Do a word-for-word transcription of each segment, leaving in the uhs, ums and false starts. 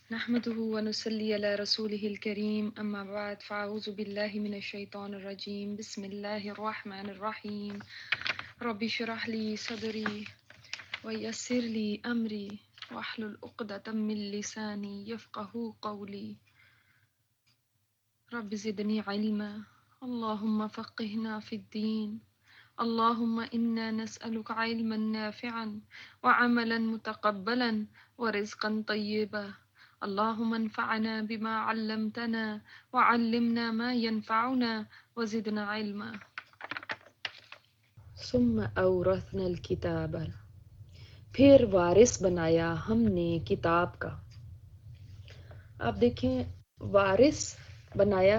نحمده ونصلي على رسوله الكريم أما بعد فأعوذ بالله من الشيطان الرجيم بسم الله الرحمن الرحيم رب اشرح لي صدري ويسر لي أمري واحلل عقدة من لساني يفقه قولي رب زدني علما اللهم فقهنا في الدين اللهم إنا نسألك علما نافعا وعملا متقبلا ورزقا طيبا اللهم انفعنا بما علمتنا وعلمنا ما ينفعنا وزدنا علما ثم اورثنا الکتاب، پھر وارث بنایا ہم نے کتاب کا۔ آپ دیکھیں، وارث بنایا،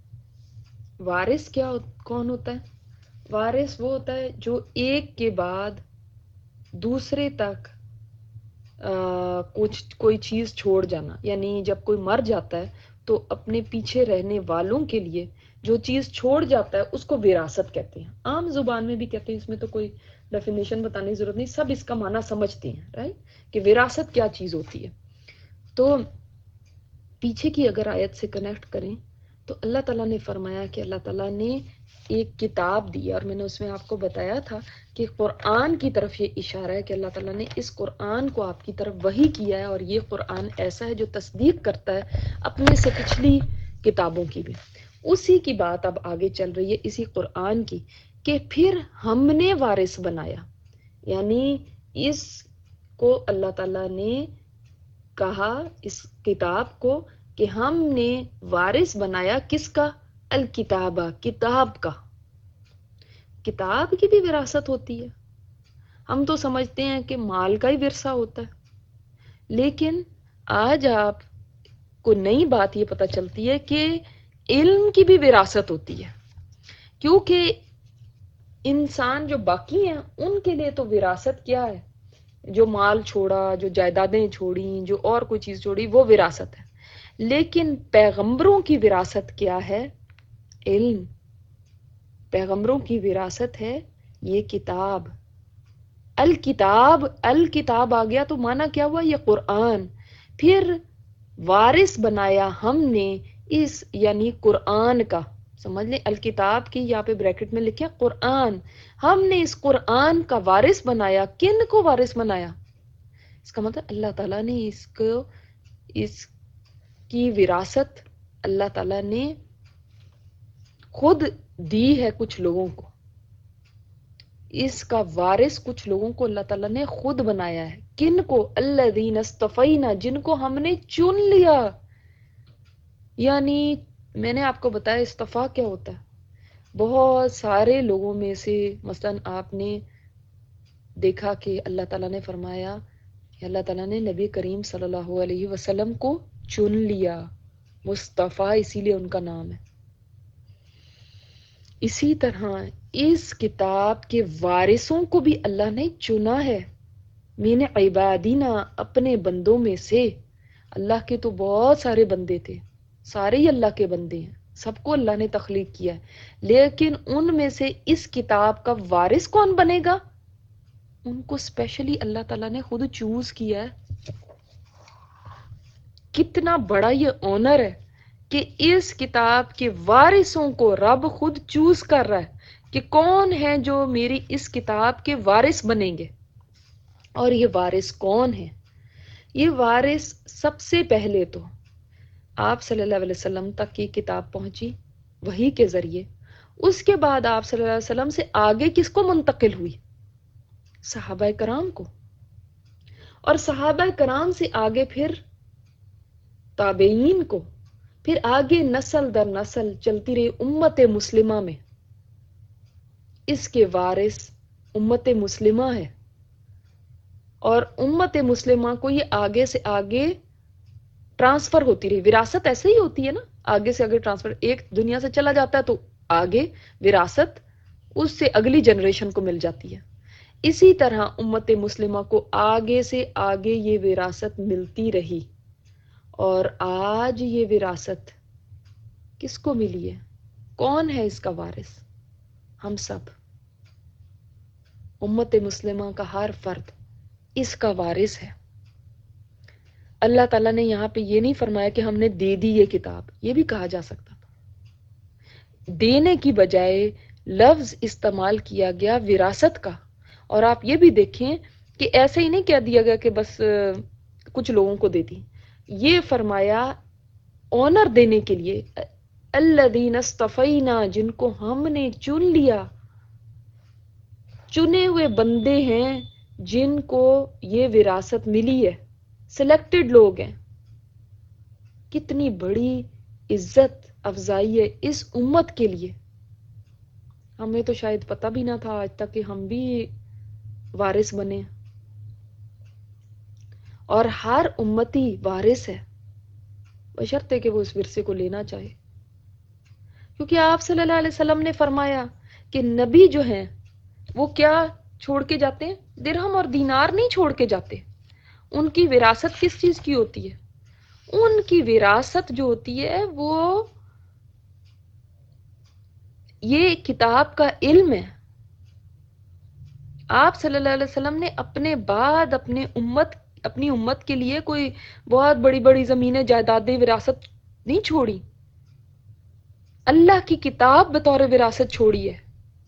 وارث کیا کون ہوتا ہے؟ وارث وہ ہوتا ہے جو ایک کے بعد دوسرے تک آ, کچھ کوئی چیز چھوڑ جانا، یعنی جب کوئی مر جاتا ہے تو اپنے پیچھے رہنے والوں کے لیے جو چیز چھوڑ جاتا ہے اس کو وراثت کہتے ہیں۔ عام زبان میں بھی کہتے ہیں، اس میں تو کوئی ڈیفینیشن بتانے کی ضرورت نہیں، سب اس کا معنی سمجھتے ہیں، رائٹ، کہ وراثت کیا چیز ہوتی ہے۔ تو پیچھے کی اگر آیت سے کنیکٹ کریں تو اللہ تعالیٰ نے فرمایا کہ اللہ تعالیٰ نے ایک کتاب دی، اور میں نے اس میں آپ کو بتایا تھا کہ قرآن کی طرف یہ اشارہ ہے کہ اللہ تعالیٰ نے اس قرآن کو آپ کی طرف وحی کیا ہے، اور یہ قرآن ایسا ہے جو تصدیق کرتا ہے اپنے سے پچھلی کتابوں کی بھی۔ اسی کی بات اب آگے چل رہی ہے اسی قرآن کی، کہ پھر ہم نے وارث بنایا، یعنی اس کو اللہ تعالیٰ نے کہا، اس کتاب کو، کہ ہم نے وارث بنایا کس کا؟ الکتابہ، کتاب کا۔ کتاب کی بھی وراثت ہوتی ہے۔ ہم تو سمجھتے ہیں کہ مال کا ہی ورثہ ہوتا ہے، لیکن آج آپ کو نئی بات یہ پتہ چلتی ہے کہ علم کی بھی وراثت ہوتی ہے، کیونکہ انسان جو باقی ہیں ان کے لیے تو وراثت کیا ہے؟ جو مال چھوڑا، جو جائیدادیں چھوڑیں، جو اور کوئی چیز چھوڑی، وہ وراثت ہے۔ لیکن پیغمبروں کی وراثت کیا ہے؟ علم۔ پیغمبروں کی وراثت ہے یہ کتاب، الکتاب۔ الکتاب آ گیا تو معنی کیا ہوا؟ یہ قرآن۔ پھر وارث بنایا ہم نے اس، یعنی قرآن کا، سمجھ لیں الکتاب کی یہاں پہ بریکٹ میں لکھا قرآن، ہم نے اس قرآن کا وارث بنایا۔ کن کو وارث بنایا؟ اس کا مطلب اللہ تعالیٰ نے اس کو، اس کی وراثت اللہ تعالیٰ نے خود دی ہے کچھ لوگوں کو، اس کا وارث کچھ لوگوں کو اللہ تعالیٰ نے خود بنایا ہے۔ کن کو؟ الذین اصطفینا، جن کو ہم نے چن لیا۔ یعنی میں نے آپ کو بتایا استفا کیا ہوتا ہے، بہت سارے لوگوں میں سے، مثلا آپ نے دیکھا کہ اللہ تعالیٰ نے فرمایا کہ اللہ تعالیٰ نے نبی کریم صلی اللہ علیہ وسلم کو چن لیا، مصطفیٰ اسی لیے ان کا نام ہے۔ اسی طرح اس کتاب کے وارثوں کو بھی اللہ نے چنا ہے، من عبادنا، اپنے بندوں میں سے۔ اللہ کے تو بہت سارے بندے تھے، سارے ہی اللہ کے بندے ہیں، سب کو اللہ نے تخلیق کیا ہے، لیکن ان میں سے اس کتاب کا وارث کون بنے گا؟ ان کو اسپیشلی اللہ تعالیٰ نے خود چوز کیا ہے۔ کتنا بڑا یہ آنر ہے کہ اس کتاب کے وارثوں کو رب خود چوز کر رہا ہے کہ کون ہے جو میری اس کتاب کے وارث بنیں گے۔ اور یہ وارث کون ہے؟ یہ وارث سب سے پہلے تو آپ صلی اللہ علیہ وسلم تک کی کتاب پہنچی وحی کے ذریعے، اس کے بعد آپ صلی اللہ علیہ وسلم سے آگے کس کو منتقل ہوئی؟ صحابہ کرام کو، اور صحابہ کرام سے آگے پھر تابعین کو، پھر آگے نسل در نسل چلتی رہی امت مسلمہ میں۔ اس کے وارث امت مسلمہ ہے، اور امت مسلمہ کو یہ آگے سے آگے ٹرانسفر ہوتی رہی۔ وراثت ایسے ہی ہوتی ہے نا، آگے سے آگے ٹرانسفر، ایک دنیا سے چلا جاتا ہے تو آگے وراثت اس سے اگلی جنریشن کو مل جاتی ہے۔ اسی طرح امت مسلمہ کو آگے سے آگے یہ وراثت ملتی رہی، اور آج یہ وراثت کس کو ملی ہے؟ کون ہے اس کا وارث؟ ہم سب، امت مسلمہ کا ہر فرد اس کا وارث ہے۔ اللہ تعالیٰ نے یہاں پہ یہ نہیں فرمایا کہ ہم نے دے دی یہ کتاب، یہ بھی کہا جا سکتا تھا، دینے کی بجائے لفظ استعمال کیا گیا وراثت کا۔ اور آپ یہ بھی دیکھیں کہ ایسے ہی نہیں کہہ دیا گیا کہ بس کچھ لوگوں کو دے دی، یہ فرمایا آنر دینے کے لیے، الذین اصطفینا، جن کو ہم نے چن لیا، چنے ہوئے بندے ہیں جن کو یہ وراثت ملی ہے، سلیکٹڈ لوگ ہیں۔ کتنی بڑی عزت افزائی ہے اس امت کے لیے، ہمیں تو شاید پتہ بھی نہ تھا آج تک کہ ہم بھی وارث بنے، اور ہر امتی وارث ہے بشرطے کہ وہ اس ورثے کو لینا چاہے، کیونکہ آپ صلی اللہ علیہ وسلم نے فرمایا کہ نبی جو ہیں وہ کیا چھوڑ کے جاتے ہیں؟ درہم اور دینار نہیں چھوڑ کے جاتے۔ ان کی وراثت کس چیز کی ہوتی ہے؟ ان کی وراثت جو ہوتی ہے وہ یہ کتاب کا علم ہے۔ آپ صلی اللہ علیہ وسلم نے اپنے بعد اپنے امت اپنی امت کے لیے کوئی بہت بڑی بڑی زمینیں جائیدادیں وراثت نہیں چھوڑی، اللہ کی کتاب بطور وراثت چھوڑی ہے۔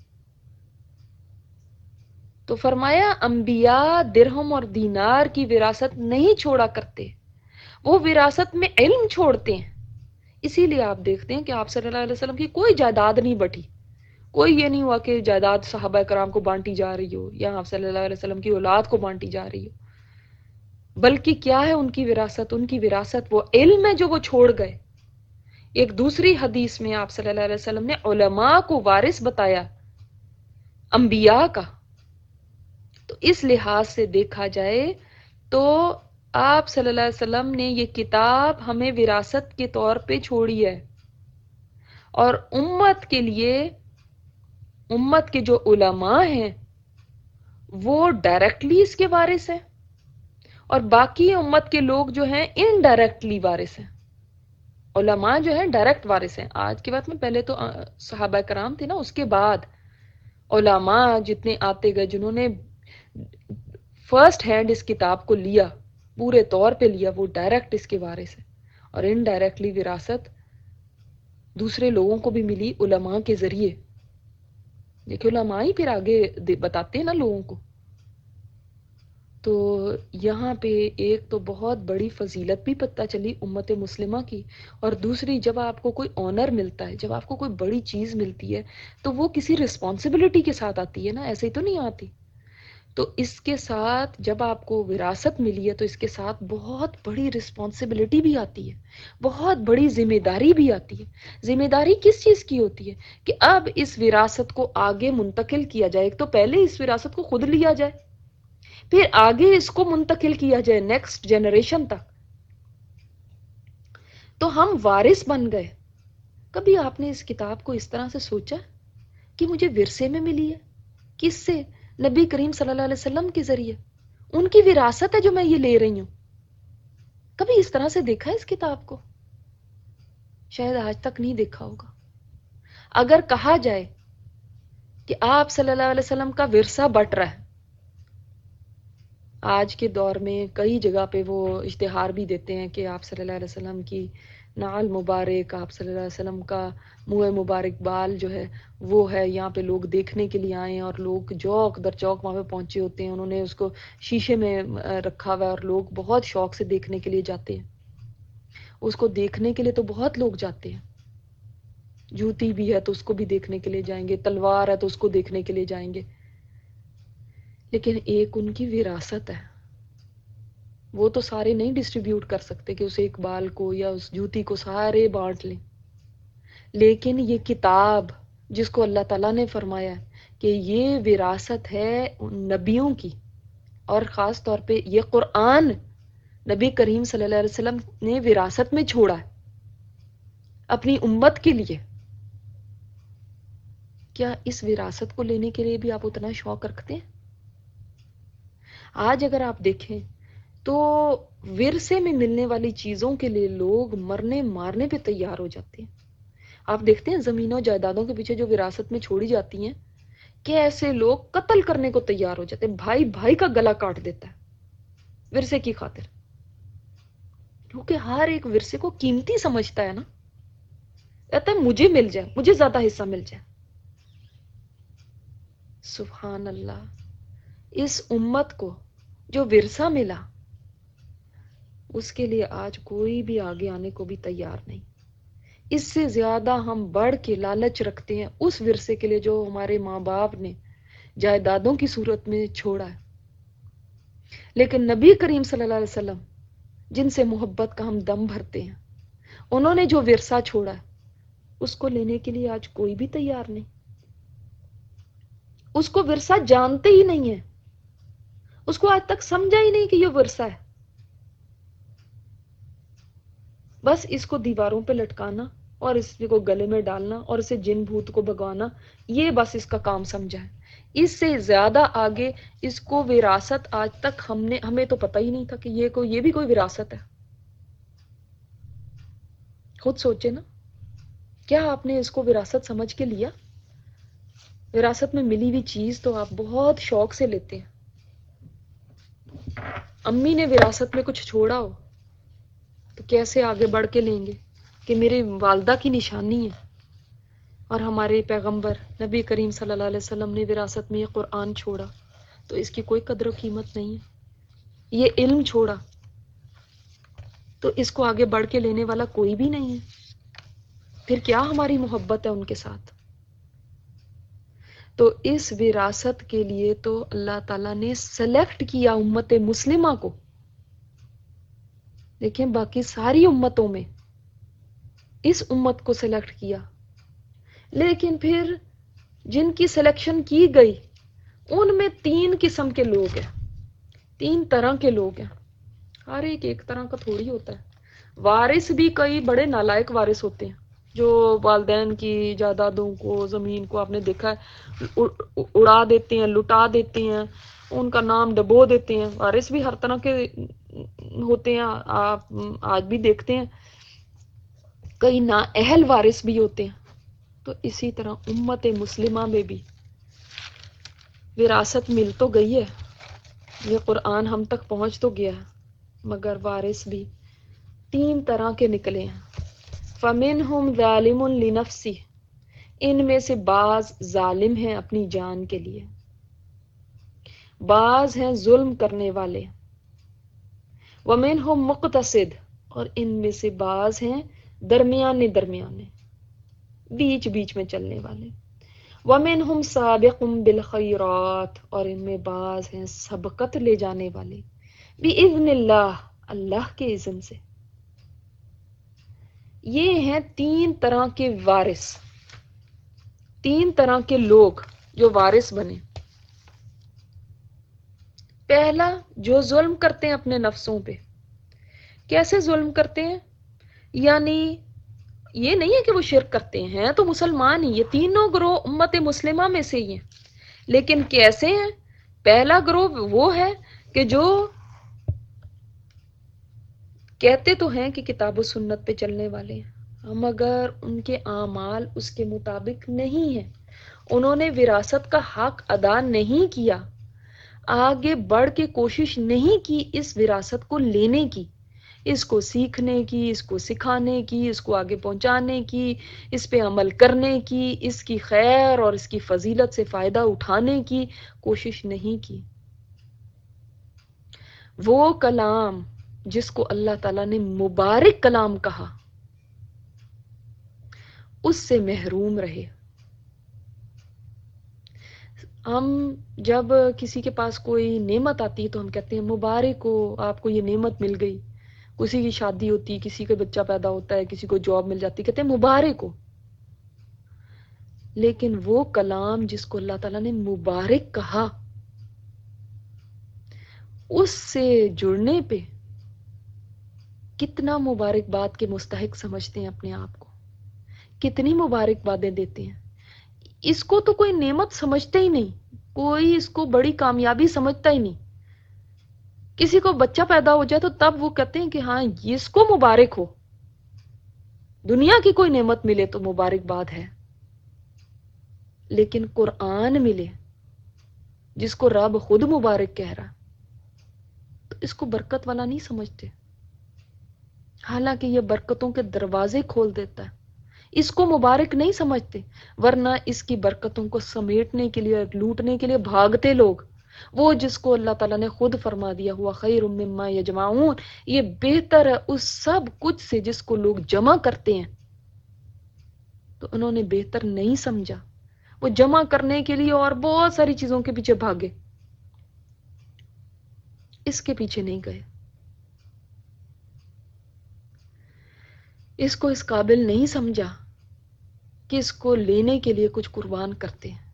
تو فرمایا انبیاء درہم اور دینار کی وراثت نہیں چھوڑا کرتے، وہ وراثت میں علم چھوڑتے ہیں۔ اسی لیے آپ دیکھتے ہیں کہ آپ صلی اللہ علیہ وسلم کی کوئی جائیداد نہیں بٹی، کوئی یہ نہیں ہوا کہ جائیداد صحابہ کرام کو بانٹی جا رہی ہو یا آپ صلی اللہ علیہ وسلم کی اولاد کو بانٹی جا رہی ہو، بلکہ کیا ہے ان کی وراثت؟ ان کی وراثت وہ علم ہے جو وہ چھوڑ گئے۔ ایک دوسری حدیث میں آپ صلی اللہ علیہ وسلم نے علماء کو وارث بتایا انبیاء کا۔ تو اس لحاظ سے دیکھا جائے تو آپ صلی اللہ علیہ وسلم نے یہ کتاب ہمیں وراثت کے طور پہ چھوڑی ہے، اور امت کے لیے امت کے جو علماء ہیں وہ ڈائریکٹلی اس کے وارث ہیں، اور باقی امت کے لوگ جو ہیں انڈائریکٹلی وارث ہیں۔ علماء جو ہیں ڈائریکٹ وارث ہیں آج کے بعد میں، پہلے تو صحابہ کرام تھے نا، اس کے بعد علماء جتنے آتے گئے جنہوں نے فرسٹ ہینڈ اس کتاب کو لیا، پورے طور پہ لیا، وہ ڈائریکٹ اس کے وارث ہیں۔ اور انڈائریکٹلی وراثت دوسرے لوگوں کو بھی ملی علماء کے ذریعے، دیکھیں علماء ہی پھر آگے بتاتے ہیں نا لوگوں کو۔ تو یہاں پہ ایک تو بہت بڑی فضیلت بھی پتہ چلی امت مسلمہ کی، اور دوسری جب آپ کو کوئی آنر ملتا ہے، جب آپ کو کوئی بڑی چیز ملتی ہے تو وہ کسی رسپانسبلٹی کے ساتھ آتی ہے نا، ایسے ہی تو نہیں آتی۔ تو اس کے ساتھ جب آپ کو وراثت ملی ہے تو اس کے ساتھ بہت بڑی رسپانسبلٹی بھی آتی ہے، بہت بڑی ذمہ داری بھی آتی ہے۔ ذمہ داری کس چیز کی ہوتی ہے؟ کہ اب اس وراثت کو آگے منتقل کیا جائے، ایک تو پہلے اس وراثت کو خود لیا جائے، پھر آگے اس کو منتقل کیا جائے نیکسٹ جنریشن تک۔ تو ہم وارث بن گئے۔ کبھی آپ نے اس کتاب کو اس طرح سے سوچا کہ مجھے ورثے میں ملی ہے؟ کس سے؟ نبی کریم صلی اللہ علیہ وسلم کے ذریعے، ان کی وراثت ہے جو میں یہ لے رہی ہوں۔ کبھی اس طرح سے دیکھا ہے اس کتاب کو؟ شاید آج تک نہیں دیکھا ہوگا۔ اگر کہا جائے کہ آپ صلی اللہ علیہ وسلم کا ورثہ بٹ رہا ہے، آج کے دور میں کئی جگہ پہ وہ اشتہار بھی دیتے ہیں کہ آپ صلی اللہ علیہ وسلم کی نعل مبارک، آپ صلی اللہ علیہ وسلم کا منہ مبارک بال جو ہے وہ ہے، یہاں پہ لوگ دیکھنے کے لیے آئے ہیں، اور لوگ چوک در چوک وہاں پہ پہنچے ہوتے ہیں، انہوں نے اس کو شیشے میں رکھا ہوا ہے، اور لوگ بہت شوق سے دیکھنے کے لیے جاتے ہیں۔ اس کو دیکھنے کے لیے تو بہت لوگ جاتے ہیں، جوتی بھی ہے تو اس کو بھی دیکھنے کے لیے جائیں گے، تلوار ہے تو اس کو دیکھنے کے لیے جائیں گے، لیکن ایک ان کی وراثت ہے، وہ تو سارے نہیں ڈسٹریبیوٹ کر سکتے کہ اس ایک بال کو یا اس جوتی کو سارے بانٹ لیں، لیکن یہ کتاب جس کو اللہ تعالیٰ نے فرمایا کہ یہ وراثت ہے نبیوں کی، اور خاص طور پہ یہ قرآن نبی کریم صلی اللہ علیہ وسلم نے وراثت میں چھوڑا ہے اپنی امت کے لیے۔ کیا اس وراثت کو لینے کے لیے بھی آپ اتنا شوق رکھتے ہیں؟ آج اگر آپ دیکھیں تو ورثے میں ملنے والی چیزوں کے لیے لوگ مرنے مارنے پہ تیار ہو جاتے ہیں۔ آپ دیکھتے ہیں زمینوں جائیدادوں کے پیچھے جو وراثت میں چھوڑی جاتی ہیں کہ ایسے لوگ قتل کرنے کو تیار ہو جاتے ہیں، بھائی بھائی کا گلا کاٹ دیتا ہے ورثے کی خاطر۔ کیونکہ ہر ایک ورثے کو قیمتی سمجھتا ہے نا، کہتا ہے مجھے مل جائے، مجھے زیادہ حصہ مل جائے. سبحان اللہ. اس امت کو جو ورثہ ملا اس کے لیے آج کوئی بھی آگے آنے کو بھی تیار نہیں. اس سے زیادہ ہم بڑھ کے لالچ رکھتے ہیں اس ورثے کے لیے جو ہمارے ماں باپ نے جائیدادوں کی صورت میں چھوڑا ہے. لیکن نبی کریم صلی اللہ علیہ وسلم جن سے محبت کا ہم دم بھرتے ہیں، انہوں نے جو ورثہ چھوڑا ہے اس کو لینے کے لیے آج کوئی بھی تیار نہیں. اس کو ورثہ جانتے ہی نہیں ہے، اس کو آج تک سمجھا ہی نہیں کہ یہ ورثہ ہے. بس اس کو دیواروں پہ لٹکانا اور اس کو گلے میں ڈالنا اور اسے جن بھوت کو بھگوانا، یہ بس اس کا کام سمجھا ہے. اس سے زیادہ آگے اس کو وراثت آج تک ہم نے ہمیں تو پتہ ہی نہیں تھا کہ یہ کو یہ بھی کوئی وراثت ہے. خود سوچے نا، کیا آپ نے اس کو وراثت سمجھ کے لیا؟ وراثت میں ملی ہوئی چیز تو آپ بہت شوق سے لیتے ہیں. امی نے وراثت میں کچھ چھوڑا ہو تو کیسے آگے بڑھ کے لیں گے کہ میری والدہ کی نشانی ہے. اور ہمارے پیغمبر نبی کریم صلی اللہ علیہ وسلم نے وراثت میں یہ قرآن چھوڑا تو اس کی کوئی قدر و قیمت نہیں ہے. یہ علم چھوڑا تو اس کو آگے بڑھ کے لینے والا کوئی بھی نہیں ہے. پھر کیا ہماری محبت ہے ان کے ساتھ؟ تو اس وراثت کے لیے تو اللہ تعالیٰ نے سلیکٹ کیا امت مسلمہ کو. دیکھیں باقی ساری امتوں میں اس امت کو سلیکٹ کیا، لیکن پھر جن کی سلیکشن کی گئی ان میں تین قسم کے لوگ ہیں، تین طرح کے لوگ ہیں. ہر ایک ایک طرح کا تھوڑی ہوتا ہے. وارث بھی کئی بڑے نالائق وارث ہوتے ہیں جو والدین کی جائیدادوں کو، زمین کو آپ نے دیکھا ہے اڑا دیتے ہیں، لٹا دیتے ہیں، ان کا نام ڈبو دیتے ہیں. وارث بھی ہر طرح کے ہوتے ہیں، آپ آج بھی دیکھتے ہیں. کئی نااہل وارث بھی ہوتے ہیں. تو اسی طرح امت مسلمہ میں بھی وراثت مل تو گئی ہے، یہ قرآن ہم تک پہنچ تو گیا ہے، مگر وارث بھی تین طرح کے نکلے ہیں. فَمِنْهُمْ ظَالِمٌ لِنَفْسِهِ، ان میں سے بعض ظالم ہیں اپنی جان کے لیے، بعض ہیں ظلم کرنے والے. وَمِنْهُمْ مُقْتَصِدٌ، اور ان میں سے بعض ہیں درمیانے درمیانے، بیچ بیچ میں چلنے والے. وَمِنْهُمْ سَابِقٌ بِالْخَيْرَاتِ، اور ان میں بعض ہیں سبقت لے جانے والے، بِإِذْنِ اللہ، اللہ کے اذن سے. یہ ہیں تین طرح کے وارث، تین طرح کے لوگ جو وارث بنے. پہلا، جو ظلم کرتے ہیں اپنے نفسوں پہ. کیسے ظلم کرتے ہیں؟ یعنی یہ نہیں ہے کہ وہ شرک کرتے ہیں تو مسلمان ہی، یہ تینوں گروہ امت مسلمہ میں سے ہی ہیں. لیکن کیسے ہیں؟ پہلا گروہ وہ ہے کہ جو کہتے تو ہیں کہ کتاب و سنت پہ چلنے والے ہیں ہم، مگر ان کے اعمال اس کے مطابق نہیں ہیں. انہوں نے وراثت کا حق ادا نہیں کیا، آگے بڑھ کے کوشش نہیں کی اس وراثت کو لینے کی، اس کو سیکھنے کی، اس کو سکھانے کی، اس کو آگے پہنچانے کی، اس پہ عمل کرنے کی، اس کی خیر اور اس کی فضیلت سے فائدہ اٹھانے کی کوشش نہیں کی. وہ کلام جس کو اللہ تعالیٰ نے مبارک کلام کہا اس سے محروم رہے. ہم جب کسی کے پاس کوئی نعمت آتی ہے تو ہم کہتے ہیں مبارک ہو، آپ کو یہ نعمت مل گئی. کسی کی شادی ہوتی، کسی کا بچہ پیدا ہوتا ہے، کسی کو جاب مل جاتی، کہتے ہیں مبارک ہو. لیکن وہ کلام جس کو اللہ تعالیٰ نے مبارک کہا اس سے جڑنے پہ کتنا مبارک باد کے مستحق سمجھتے ہیں اپنے آپ کو، کتنی مبارک بادیں دیتے ہیں. اس کو تو کوئی نعمت سمجھتے ہی نہیں، کوئی اس کو بڑی کامیابی سمجھتا ہی نہیں. کسی کو بچہ پیدا ہو جائے تو تب وہ کہتے ہیں کہ ہاں اس کو مبارک ہو. دنیا کی کوئی نعمت ملے تو مبارک باد ہے، لیکن قرآن ملے جس کو رب خود مبارک کہہ رہا تو اس کو برکت والا نہیں سمجھتے. حالانکہ یہ برکتوں کے دروازے کھول دیتا ہے. اس کو مبارک نہیں سمجھتے، ورنہ اس کی برکتوں کو سمیٹنے کے لیے لوٹنے کے لیے بھاگتے لوگ. وہ جس کو اللہ تعالیٰ نے خود فرما دیا ہوا خیر مما یجمعون، یہ بہتر ہے اس سب کچھ سے جس کو لوگ جمع کرتے ہیں. تو انہوں نے بہتر نہیں سمجھا، وہ جمع کرنے کے لیے اور بہت ساری چیزوں کے پیچھے بھاگے، اس کے پیچھے نہیں گئے. اس کو اس قابل نہیں سمجھا کہ اس کو لینے کے لیے کچھ قربان کرتے ہیں.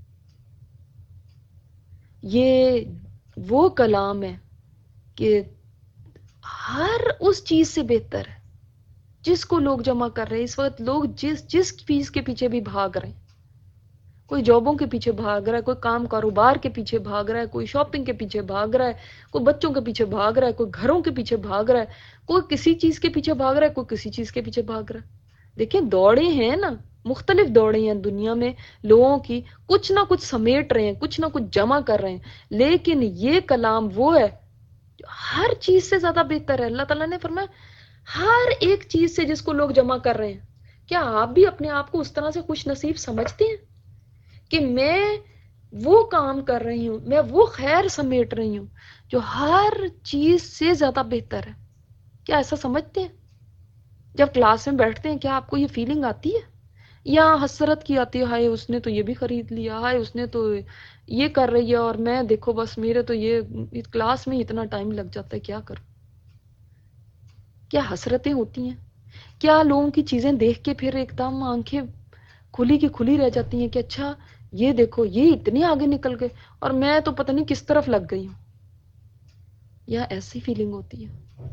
یہ وہ کلام ہے کہ ہر اس چیز سے بہتر ہے جس کو لوگ جمع کر رہے ہیں. اس وقت لوگ جس جس چیز کے پیچھے بھی بھاگ رہے ہیں، کوئی جابوں کے پیچھے بھاگ رہا ہے، کوئی کام کاروبار کے پیچھے بھاگ رہا ہے، کوئی شاپنگ کے پیچھے بھاگ رہا ہے، کوئی بچوں کے پیچھے بھاگ رہا ہے، کوئی گھروں کے پیچھے بھاگ رہا ہے، کوئی کسی چیز کے پیچھے بھاگ رہا ہے، کوئی کسی چیز کے پیچھے بھاگ رہا ہے. دیکھیں دوڑیں ہیں نا، مختلف دوڑیں ہیں دنیا میں لوگوں کی، کچھ نہ کچھ سمیٹ رہے ہیں، کچھ نہ کچھ جمع کر رہے ہیں. لیکن یہ کلام وہ ہے جو ہر چیز سے زیادہ بہتر ہے. اللہ تعالیٰ نے فرمایا ہر ایک چیز سے جس کو لوگ جمع کر رہے ہیں. کیا آپ بھی اپنے آپ کو اس طرح سے خوش نصیب سمجھتے ہیں کہ میں وہ کام کر رہی ہوں، میں وہ خیر سمیٹ رہی ہوں جو ہر چیز سے زیادہ بہتر ہے؟ کیا ایسا سمجھتے ہیں؟ جب کلاس میں بیٹھتے ہیں کیا آپ کو یہ فیلنگ آتی ہے، یا حسرت کی آتی ہے، ہائے اس نے تو یہ بھی خرید لیا، ہائے اس نے تو یہ کر رہی ہے اور میں دیکھو بس میرے تو یہ کلاس میں اتنا ٹائم لگ جاتا ہے، کیا کروں؟ کیا حسرتیں ہوتی ہیں؟ کیا لوگوں کی چیزیں دیکھ کے پھر ایک دم آنکھیں کھلی کی کھلی رہ جاتی ہیں کہ اچھا یہ دیکھو یہ اتنے آگے نکل گئے اور میں تو پتہ نہیں کس طرف لگ گئی ہوں؟ یا ایسی فیلنگ ہوتی ہے؟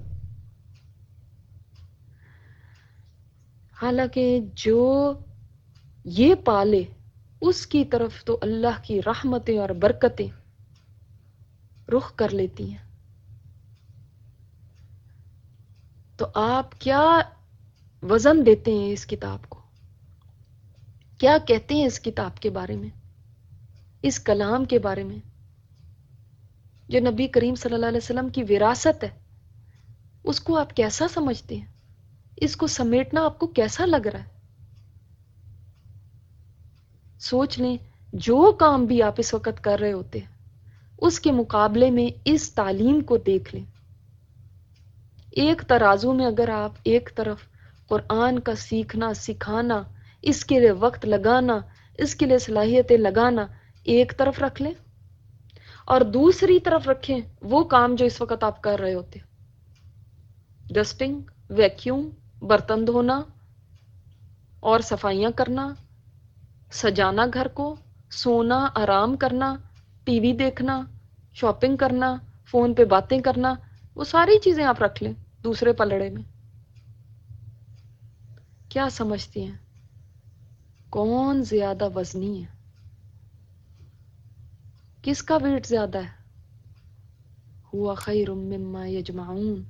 حالانکہ جو یہ پالے اس کی طرف تو اللہ کی رحمتیں اور برکتیں رخ کر لیتی ہیں. تو آپ کیا وزن دیتے ہیں اس کتاب کو؟ کیا کہتے ہیں اس کتاب کے بارے میں، اس کلام کے بارے میں جو نبی کریم صلی اللہ علیہ وسلم کی وراثت ہے؟ اس کو آپ کیسا سمجھتے ہیں؟ اس کو سمیٹنا آپ کو کیسا لگ رہا ہے؟ سوچ لیں، جو کام بھی آپ اس وقت کر رہے ہوتے ہیں اس کے مقابلے میں اس تعلیم کو دیکھ لیں. ایک ترازو میں اگر آپ ایک طرف قرآن کا سیکھنا سکھانا، اس کے لیے وقت لگانا، اس کے لیے صلاحیتیں لگانا ایک طرف رکھ لیں، اور دوسری طرف رکھیں وہ کام جو اس وقت آپ کر رہے ہوتے، ڈسٹنگ، ویکیوم، برتن دھونا اور صفائیاں کرنا، سجانا گھر کو، سونا، آرام کرنا، ٹی وی دیکھنا، شاپنگ کرنا، فون پہ باتیں کرنا، وہ ساری چیزیں آپ رکھ لیں دوسرے پلڑے میں. کیا سمجھتی ہیں کون زیادہ وزنی ہے؟ کس کا ویٹ زیادہ ہے؟ ہوا خیر مما یجمعون،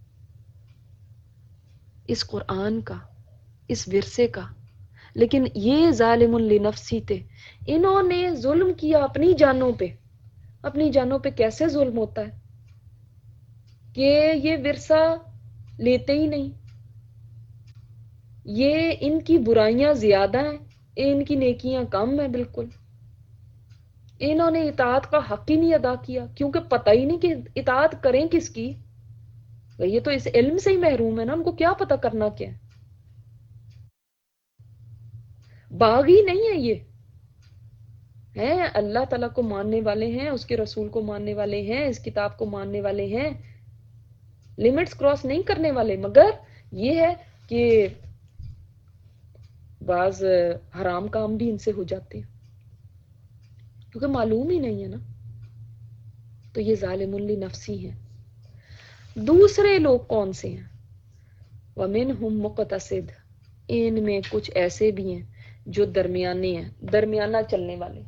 اس قرآن کا، اس ورثے کا. لیکن یہ ظالم لنفسی تھے، انہوں نے ظلم کیا اپنی جانوں پہ. اپنی جانوں پہ کیسے ظلم ہوتا ہے کہ یہ ورثہ لیتے ہی نہیں، یہ ان کی برائیاں زیادہ ہیں، ان کی نیکیاں کم ہیں. بالکل انہوں نے اطاعت کا حق ہی نہیں ادا کیا، کیونکہ پتہ ہی نہیں کہ اطاعت کریں کس کی. یہ تو اس علم سے ہی محروم ہے نا، ان کو کیا پتہ کرنا کیا ہے. باغ ہی نہیں ہے، یہ ہیں اللہ تعالیٰ کو ماننے والے ہیں، اس کے رسول کو ماننے والے ہیں، اس کتاب کو ماننے والے ہیں، لمٹس کراس نہیں کرنے والے. مگر یہ ہے کہ بعض حرام کام بھی ان سے ہو جاتے ہیں کیونکہ معلوم ہی نہیں ہے نا. تو یہ ظالم لنفسی ہیں. دوسرے لوگ کون سے ہیں؟ وَمِنْهُمْ مُقْتَصِدٌ، ان میں کچھ ایسے بھی ہیں جو درمیانے ہیں، درمیانہ چلنے والے،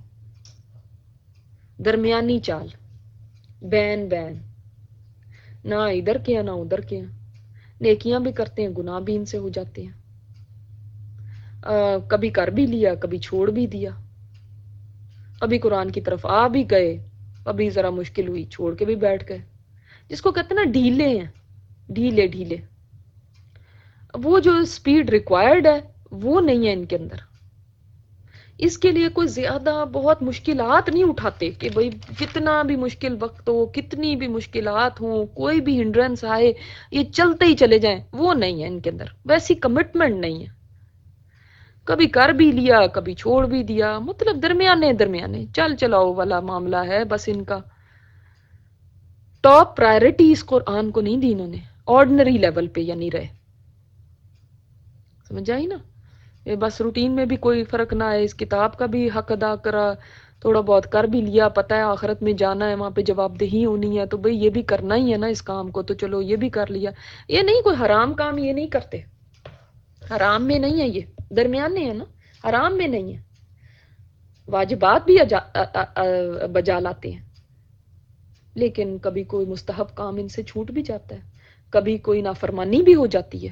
درمیانی چال، بین بین، نہ ادھر کے ہیں نہ ادھر کے ہیں. نیکیاں بھی کرتے ہیں، گناہ بھی ان سے ہو جاتے ہیں. آ, کبھی کر بھی لیا، کبھی چھوڑ بھی دیا، کبھی قرآن کی طرف آ بھی گئے، کبھی ذرا مشکل ہوئی چھوڑ کے بھی بیٹھ گئے. جس کو کہتے ہیں نا ڈھیلے ہیں، ڈھیلے ڈھیلے. وہ جو اسپیڈ ریکوائرڈ ہے وہ نہیں ہے ان کے اندر. اس کے لیے کوئی زیادہ بہت مشکلات نہیں اٹھاتے کہ بھئی کتنا بھی مشکل وقت ہو، کتنی بھی مشکلات ہوں، کوئی بھی ہنڈرنس آئے یہ چلتے ہی چلے جائیں، وہ نہیں ہے ان کے اندر. ویسی کمٹمنٹ نہیں ہے. کبھی کر بھی لیا کبھی چھوڑ بھی دیا، مطلب درمیانے درمیانے چل چلاؤ والا معاملہ ہے بس ان کا. ٹاپ پرائرٹی اس قرآن کو نہیں دی انہوں نے، آرڈنری لیول پہ یا نہیں رہے. سمجھ آئی نا؟ یہ بس روٹین میں بھی کوئی فرق نہ ہے، اس کتاب کا بھی حق ادا کرا، تھوڑا بہت کر بھی لیا، پتہ ہے آخرت میں جانا ہے، وہاں پہ جواب دہی ہونی ہے، تو بھئی یہ بھی کرنا ہی ہے نا اس کام کو، تو چلو یہ بھی کر لیا. یہ نہیں کوئی حرام کام یہ نہیں کرتے، حرام میں نہیں ہے، یہ درمیانے ہے نا، حرام میں نہیں ہے. واجبات بھی اجا ا- ا- بجا لاتے ہیں، لیکن کبھی کوئی مستحب کام ان سے چھوٹ بھی جاتا ہے، کبھی کوئی نافرمانی بھی ہو جاتی ہے.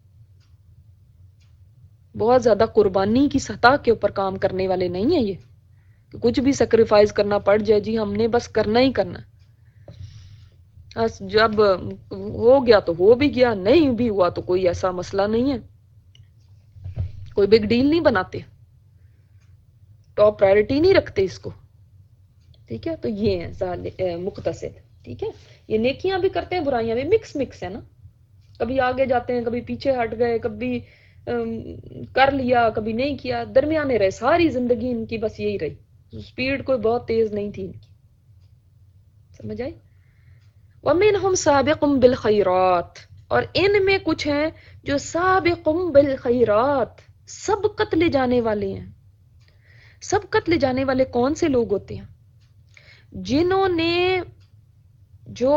بہت زیادہ قربانی کی سطح کے اوپر کام کرنے والے نہیں ہیں یہ کہ کچھ بھی سیکریفائز کرنا پڑ جائے، جی ہم نے بس کرنا ہی کرنا. بس جب ہو گیا تو ہو بھی گیا، نہیں بھی ہوا تو کوئی ایسا مسئلہ نہیں ہے، کوئی بگ ڈیل نہیں بناتے، ٹاپ پرائرٹی نہیں رکھتے اس کو. ٹھیک ہے، تو یہ ہے ظال- اے، مقتصد. ٹھیک ہے، یہ نیکیاں بھی کرتے ہیں برائیاں بھی، مکس مکس ہے نا، کبھی آگے جاتے ہیں کبھی پیچھے ہٹ گئے، کبھی ام، کر لیا کبھی نہیں کیا، درمیانے رہے ساری زندگی ان کی، بس یہی رہی. سپیڈ کوئی بہت تیز نہیں تھی ان کی. سمجھ آئی؟ وَمِنْهُمْ سَابِقٌ بِالْخَيْرَاتِ، اور ان میں کچھ ہیں جو سابقٌ بالخیرات، سبقت لے جانے والے ہیں. سبقت لے جانے والے کون سے لوگ ہوتے ہیں؟ جنہوں نے جو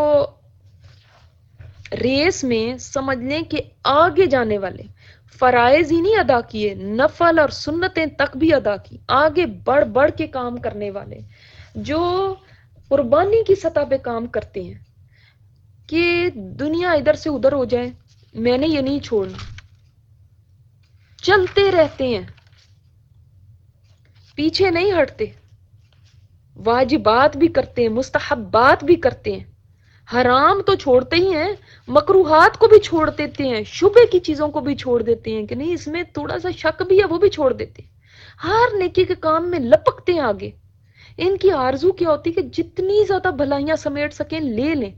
ریس میں سمجھ لیں کہ آگے جانے والے فرائض ہی نہیں ادا کیے، نفل اور سنتیں تک بھی ادا کی، آگے بڑھ بڑھ کے کام کرنے والے، جو قربانی کی سطح پہ کام کرتے ہیں کہ دنیا ادھر سے ادھر ہو جائے میں نے یہ نہیں چھوڑنا، چلتے رہتے ہیں، پیچھے نہیں ہٹتے، واجبات بھی کرتے ہیں، مستحبات بھی کرتے ہیں، حرام تو چھوڑتے ہی ہیں، مکروہات کو بھی چھوڑ دیتے ہیں، شبہ کی چیزوں کو بھی چھوڑ دیتے ہیں کہ نہیں اس میں تھوڑا سا شک بھی ہے وہ بھی چھوڑ دیتے ہیں، ہر نیکی کے کام میں لپکتے ہیں آگے. ان کی آرزو کیا ہوتی کہ جتنی زیادہ بھلائیاں سمیٹ سکیں لے لیں،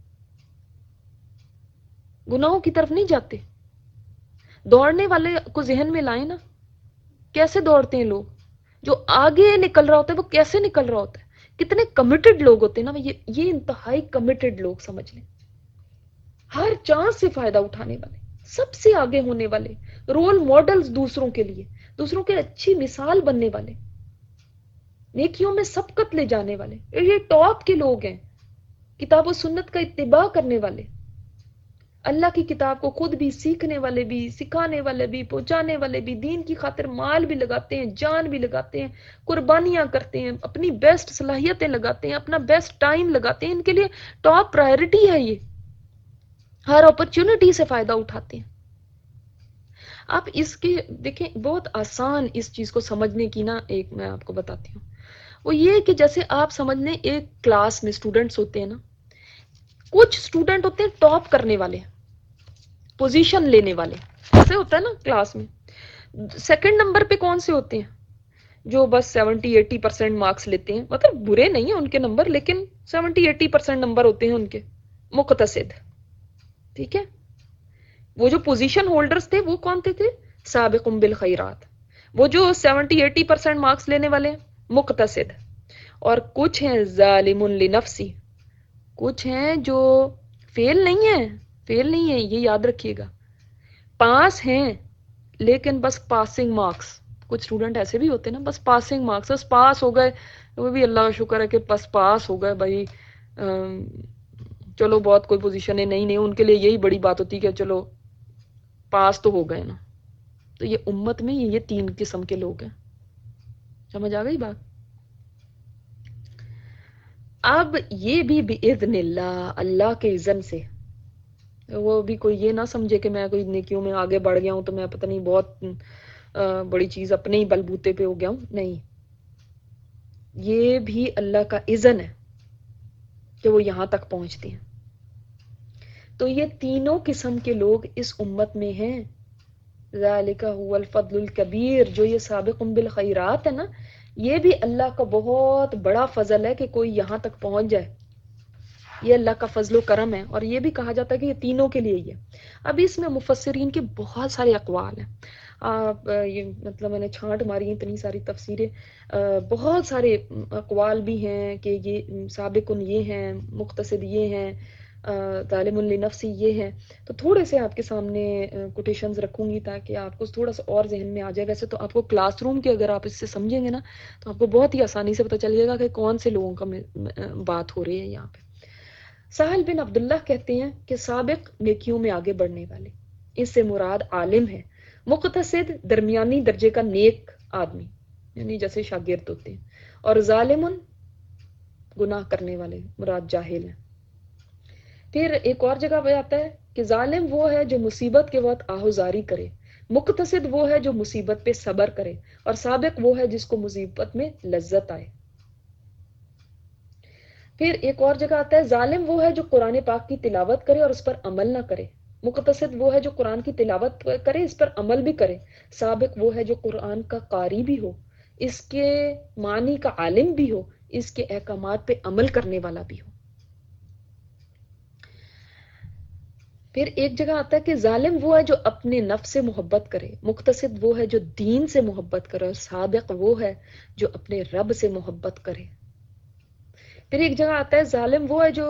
گناہوں کی طرف نہیں جاتے. دوڑنے والے کو ذہن میں لائیں نا، کیسے دوڑتے ہیں لوگ، جو آگے نکل رہا ہوتا ہے وہ کیسے نکل رہا ہوتا ہے، کتنے کمیٹڈ لوگ ہوتے ہیں نا، یہ یہ انتہائی کمیٹڈ لوگ سمجھ لیں، ہر چانس سے فائدہ اٹھانے والے، سب سے آگے ہونے والے، رول ماڈلز دوسروں کے لیے، دوسروں کے اچھی مثال بننے والے، نیکیوں میں سبقت لے جانے والے، یہ ٹاپ کے لوگ ہیں، کتاب و سنت کا اتباع کرنے والے، اللہ کی کتاب کو خود بھی سیکھنے والے بھی، سکھانے والے بھی، پہنچانے والے بھی، دین کی خاطر مال بھی لگاتے ہیں، جان بھی لگاتے ہیں، قربانیاں کرتے ہیں، اپنی بیسٹ صلاحیتیں لگاتے ہیں، اپنا بیسٹ ٹائم لگاتے ہیں، ان کے لیے ٹاپ پرائرٹی ہے یہ، ہر اپرچونٹی سے فائدہ اٹھاتے ہیں. آپ اس کے دیکھیں بہت آسان اس چیز کو سمجھنے کی نا ایک میں آپ کو بتاتی ہوں، وہ یہ کہ جیسے آپ سمجھ لیں ایک کلاس میں اسٹوڈنٹس ہوتے ہیں نا، کچھ اسٹوڈنٹ ہوتے ہیں ٹاپ کرنے والے، پوزیشن لینے والے، ایسے ہوتا ہے نا کلاس میں. سیکنڈ نمبر پہ کون سے ہوتے ہیں؟ جو بس سیونٹی ایٹی پرسینٹ مارکس لیتے ہیں، مطلب برے نہیں ہیں ان کے نمبر لیکن سیونٹی ایٹی پرسینٹ نمبر ہوتے ہیں ان کے، مقتصد. ٹھیک ہے، وہ جو پوزیشن ہولڈرز تھے وہ کون تھے تھے سابقون بالخیرات، وہ جو سیونٹی ایٹی پرسینٹ مارکس لینے والے مقتصد. اور کچھ ہیں ظالم لنفسی، کچھ ہیں جو فیل نہیں ہیں، فیل نہیں ہے یہ یاد رکھیے گا، پاس ہیں لیکن بس پاسنگ مارکس. کچھ اسٹوڈنٹ ایسے بھی ہوتے ہیں نا بس پاسنگ مارکس، بس پاس ہو گئے، وہ بھی اللہ کا شکر ہے کہ بس پاس ہو گئے بھائی، چلو بہت کوئی پوزیشن ہے نہیں نہیں، ان کے لیے یہی بڑی بات ہوتی کہ چلو پاس تو ہو گئے نا. تو یہ امت میں یہ تین قسم کے لوگ ہیں، سمجھ آ گئی بات. اب یہ بھی باذن اللہ، اللہ کے اذن سے، وہ بھی کوئی یہ نہ سمجھے کہ میں کوئی نیکیوں میں آگے بڑھ گیا ہوں تو میں پتہ نہیں بہت بڑی چیز اپنے ہی بلبوتے پہ ہو گیا ہوں، نہیں، یہ بھی اللہ کا اذن ہے کہ وہ یہاں تک پہنچتے ہیں. تو یہ تینوں قسم کے لوگ اس امت میں ہیں. ذالک هو الفضل الکبیر، جو یہ سابقون بالخیرات ہے نا، یہ بھی اللہ کا بہت بڑا فضل ہے کہ کوئی یہاں تک پہنچ جائے. یہ اللہ کا فضل و کرم ہے. اور یہ بھی کہا جاتا ہے کہ یہ تینوں کے لیے ہی ہے. اب اس میں مفسرین کے بہت سارے اقوال ہیں. آپ یہ مطلب میں نے چھانٹ ماری اتنی ساری تفسیریں، بہت سارے اقوال بھی ہیں کہ یہ سابقن یہ ہیں، مقتصد یہ ہیں، ظالم لنفسی یہ ہیں. تو تھوڑے سے آپ کے سامنے کوٹیشنز رکھوں گی تاکہ آپ کو تھوڑا سا اور ذہن میں آ جائے. ویسے تو آپ کو کلاس روم کے اگر آپ اس سے سمجھیں گے نا تو آپ کو بہت ہی آسانی سے پتہ چل جائے گا کہ کون سے لوگوں کا بات ہو رہی ہے یہاں پہ. سہل بن عبداللہ کہتے ہیں کہ سابق نیکیوں میں آگے بڑھنے والے، اس سے مراد عالم ہے. مقتصد درمیانی درجے کا نیک آدمی، یعنی جیسے شاگرد ہوتے ہیں. اور ظالمن گناہ کرنے والے مراد جاہل ہیں. پھر ایک اور جگہ پہ آتا ہے کہ ظالم وہ ہے جو مصیبت کے وقت آہوزاری کرے، مقتصد وہ ہے جو مصیبت پہ صبر کرے، اور سابق وہ ہے جس کو مصیبت میں لذت آئے. پھر ایک اور جگہ آتا ہے ظالم وہ ہے جو قرآن پاک کی تلاوت کرے اور اس پر عمل نہ کرے، مقتصد وہ ہے جو قرآن کی تلاوت کرے اس پر عمل بھی کرے، سابق وہ ہے جو قرآن کا قاری بھی ہو، اس کے معنی کا عالم بھی ہو، اس کے احکامات پہ عمل کرنے والا بھی ہو. پھر ایک جگہ آتا ہے کہ ظالم وہ ہے جو اپنے نفس سے محبت کرے، مقتصد وہ ہے جو دین سے محبت کرے، اور سابق وہ ہے جو اپنے رب سے محبت کرے. پھر ایک جگہ آتا ہے ظالم وہ ہے جو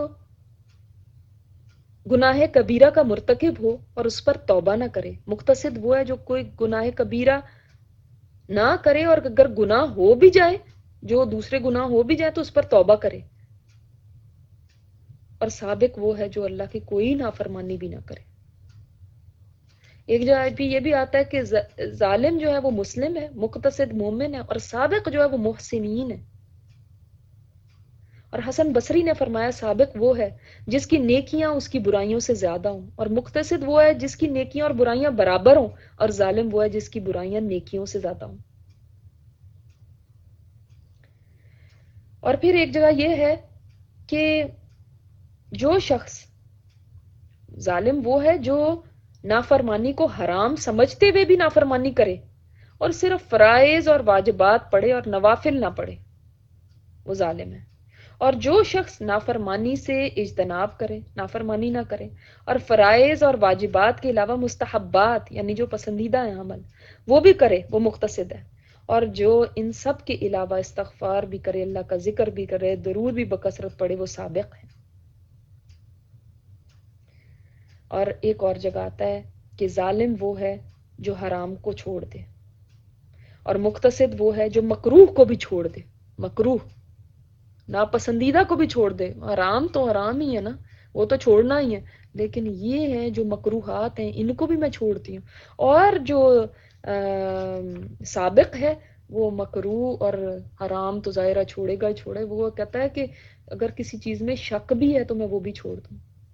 گناہ کبیرہ کا مرتکب ہو اور اس پر توبہ نہ کرے، مقتصد وہ ہے جو کوئی گناہ کبیرہ نہ کرے اور اگر گناہ ہو بھی جائے، جو دوسرے گناہ ہو بھی جائے تو اس پر توبہ کرے، اور سابق وہ ہے جو اللہ کی کوئی نافرمانی بھی نہ کرے. ایک جگہ بھی یہ بھی آتا ہے کہ ظالم جو ہے وہ مسلم ہے، مقتصد مومن ہے، اور سابق جو ہے وہ محسنین ہے. اور حسن بصری نے فرمایا سابق وہ ہے جس کی نیکیاں اس کی برائیوں سے زیادہ ہوں، اور مقتصد وہ ہے جس کی نیکیاں اور برائیاں برابر ہوں، اور ظالم وہ ہے جس کی برائیاں نیکیوں سے زیادہ ہوں. اور پھر ایک جگہ یہ ہے کہ جو شخص ظالم وہ ہے جو نافرمانی کو حرام سمجھتے ہوئے بھی نافرمانی کرے اور صرف فرائض اور واجبات پڑھے اور نوافل نہ پڑھے، وہ ظالم ہے. اور جو شخص نافرمانی سے اجتناب کرے، نافرمانی نہ کرے، اور فرائض اور واجبات کے علاوہ مستحبات یعنی جو پسندیدہ ہیں عمل وہ بھی کرے، وہ مقتصد ہے. اور جو ان سب کے علاوہ استغفار بھی کرے، اللہ کا ذکر بھی کرے، درود بھی بکثرت پڑھے، وہ سابق ہے. اور ایک اور جگہ آتا ہے کہ ظالم وہ ہے جو حرام کو چھوڑ دے، اور مقتصد وہ ہے جو مکروہ کو بھی چھوڑ دے. مکروہ ناپسندیدہ کو بھی چھوڑ دے. حرام تو حرام ہی ہے نا، وہ تو چھوڑنا ہی ہے، لیکن یہ ہے جو مکروہات ہیں ان کو بھی میں چھوڑتی ہوں. اور جو سابق ہے وہ مکروہ اور حرام تو ظاہرہ چھوڑے گا ہی چھوڑے، وہ کہتا ہے کہ اگر کسی چیز میں شک بھی ہے تو میں وہ بھی چھوڑ دوں.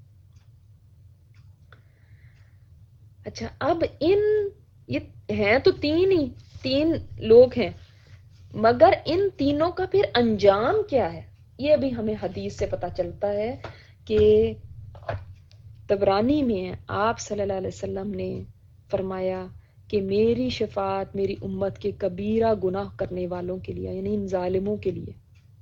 اچھا، اب ان یہ ہیں تو تین ہی تین لوگ ہیں، مگر ان تینوں کا پھر انجام کیا ہے یہ بھی ہمیں حدیث سے پتہ چلتا ہے کہ طبرانی میں آپ صلی اللہ علیہ وسلم نے فرمایا کہ میری شفاعت میری امت کے کبیرہ گناہ کرنے والوں کے لیے، یعنی ان ظالموں کے لیے.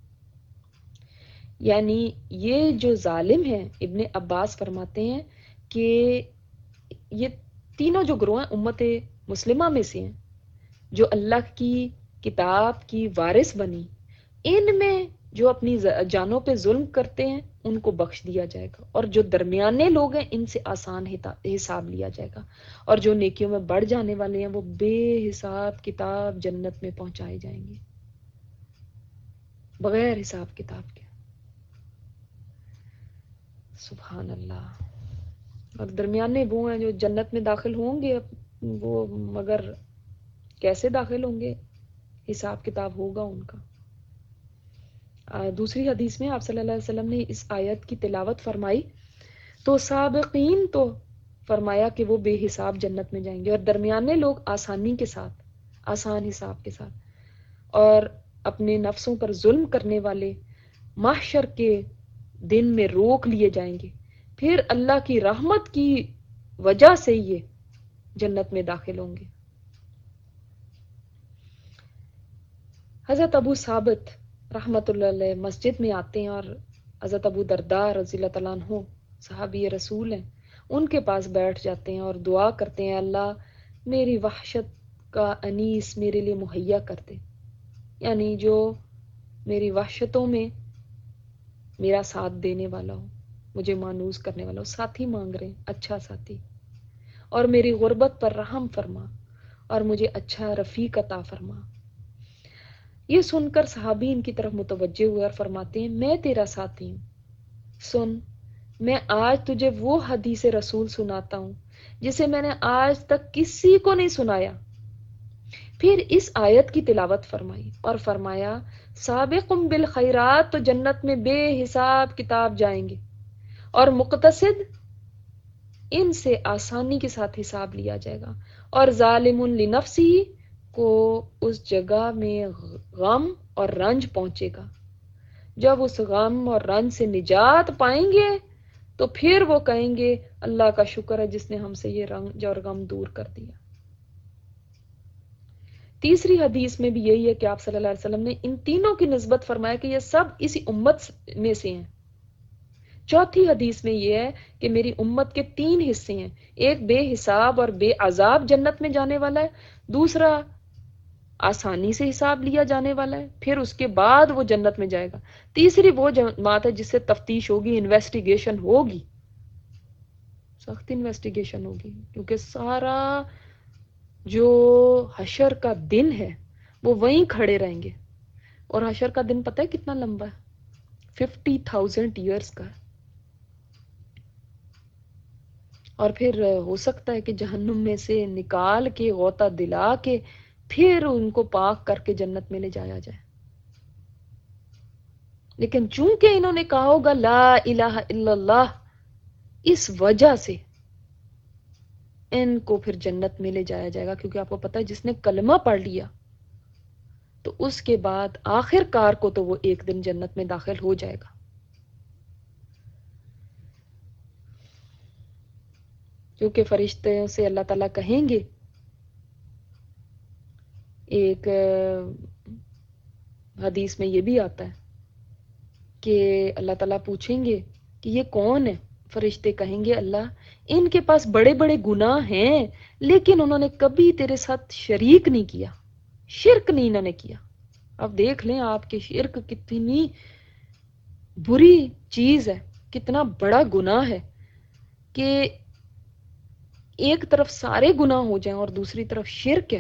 یعنی یہ جو ظالم ہیں، ابن عباس فرماتے ہیں کہ یہ تینوں جو گروہ ہیں امت مسلمہ میں سے ہیں جو اللہ کی کتاب کی وارث بنی، ان میں جو اپنی جانوں پہ ظلم کرتے ہیں ان کو بخش دیا جائے گا، اور جو درمیانے لوگ ہیں ان سے آسان حساب لیا جائے گا، اور جو نیکیوں میں بڑھ جانے والے ہیں وہ بے حساب کتاب جنت میں پہنچائے جائیں گے بغیر حساب کتاب کے. سبحان اللہ. اور درمیانے وہ ہیں جو جنت میں داخل ہوں گے، وہ مگر کیسے داخل ہوں گے؟ حساب کتاب ہوگا ان کا. دوسری حدیث میں آپ صلی اللہ علیہ وسلم نے اس آیت کی تلاوت فرمائی تو سابقین تو فرمایا کہ وہ بے حساب جنت میں جائیں گے، اور درمیانے لوگ آسانی کے ساتھ، آسان حساب کے ساتھ، اور اپنے نفسوں پر ظلم کرنے والے محشر کے دن میں روک لیے جائیں گے. پھر اللہ کی رحمت کی وجہ سے یہ جنت میں داخل ہوں گے۔ حضرت ابو ثابت رحمت اللہ علیہ مسجد میں آتے ہیں اور حضرت ابو درداء رضی اللہ تعالیٰ عنہ صحابی رسول ہیں، ان کے پاس بیٹھ جاتے ہیں اور دعا کرتے ہیں، اللہ میری وحشت کا انیس میرے لیے مہیا کر دے، یعنی جو میری وحشتوں میں میرا ساتھ دینے والا ہو، مجھے مانوس کرنے والا ہو، ساتھی مانگ رہے ہیں، اچھا ساتھی، اور میری غربت پر رحم فرما اور مجھے اچھا رفیق عطا فرما۔ یہ سن کر صحابی ان کی طرف متوجہ ہوئے اور فرماتے ہیں میں تیرا ساتھی ہوں، سن میں آج تجھے وہ حدیث رسول سناتا ہوں جسے میں نے آج تک کسی کو نہیں سنایا۔ پھر اس آیت کی تلاوت فرمائی اور فرمایا سابقم بالخیرات تو جنت میں بے حساب کتاب جائیں گے، اور مقتصد ان سے آسانی کے ساتھ حساب لیا جائے گا، اور ظالم لنفسی کو اس جگہ میں غم اور رنج پہنچے گا۔ جب اس غم اور رنج سے نجات پائیں گے تو پھر وہ کہیں گے اللہ کا شکر ہے جس نے ہم سے یہ رنج اور غم دور کر دیا۔ تیسری حدیث میں بھی یہی ہے کہ آپ صلی اللہ علیہ وسلم نے ان تینوں کی نسبت فرمایا کہ یہ سب اسی امت میں سے ہیں۔ چوتھی حدیث میں یہ ہے کہ میری امت کے تین حصے ہیں، ایک بے حساب اور بے عذاب جنت میں جانے والا ہے، دوسرا آسانی سے حساب لیا جانے والا ہے، پھر اس کے بعد وہ جنت میں جائے گا، تیسری وہ جماعت ہے جس سے تفتیش ہوگی، انویسٹیگیشن ہوگی، سخت انویسٹیگیشن ہوگی، کیونکہ سارا جو حشر کا دن ہے وہ وہیں کھڑے رہیں گے، اور حشر کا دن پتہ ہے کتنا لمبا ہے، ففٹی تھاؤزینڈ ایئرس کا ہے، اور پھر ہو سکتا ہے کہ جہنم میں سے نکال کے غوطہ دلا کے پھر ان کو پاک کر کے جنت میں لے جایا جائے، لیکن چونکہ انہوں نے کہا ہوگا لا الہ الا اللہ، اس وجہ سے ان کو پھر جنت میں لے جایا جائے گا، کیونکہ آپ کو پتہ ہے جس نے کلمہ پڑھ لیا تو اس کے بعد آخر کار کو تو وہ ایک دن جنت میں داخل ہو جائے گا۔ کیونکہ فرشتے سے اللہ تعالیٰ کہیں گے، ایک حدیث میں یہ بھی آتا ہے کہ اللہ تعالیٰ پوچھیں گے کہ یہ کون ہے، فرشتے کہیں گے اللہ ان کے پاس بڑے بڑے گناہ ہیں لیکن انہوں نے کبھی تیرے ساتھ شریک نہیں کیا، شرک نہیں انہوں نے کیا۔ اب دیکھ لیں آپ کے شرک کتنی بری چیز ہے، کتنا بڑا گناہ ہے کہ ایک طرف سارے گناہ ہو جائیں اور دوسری طرف شرک ہے،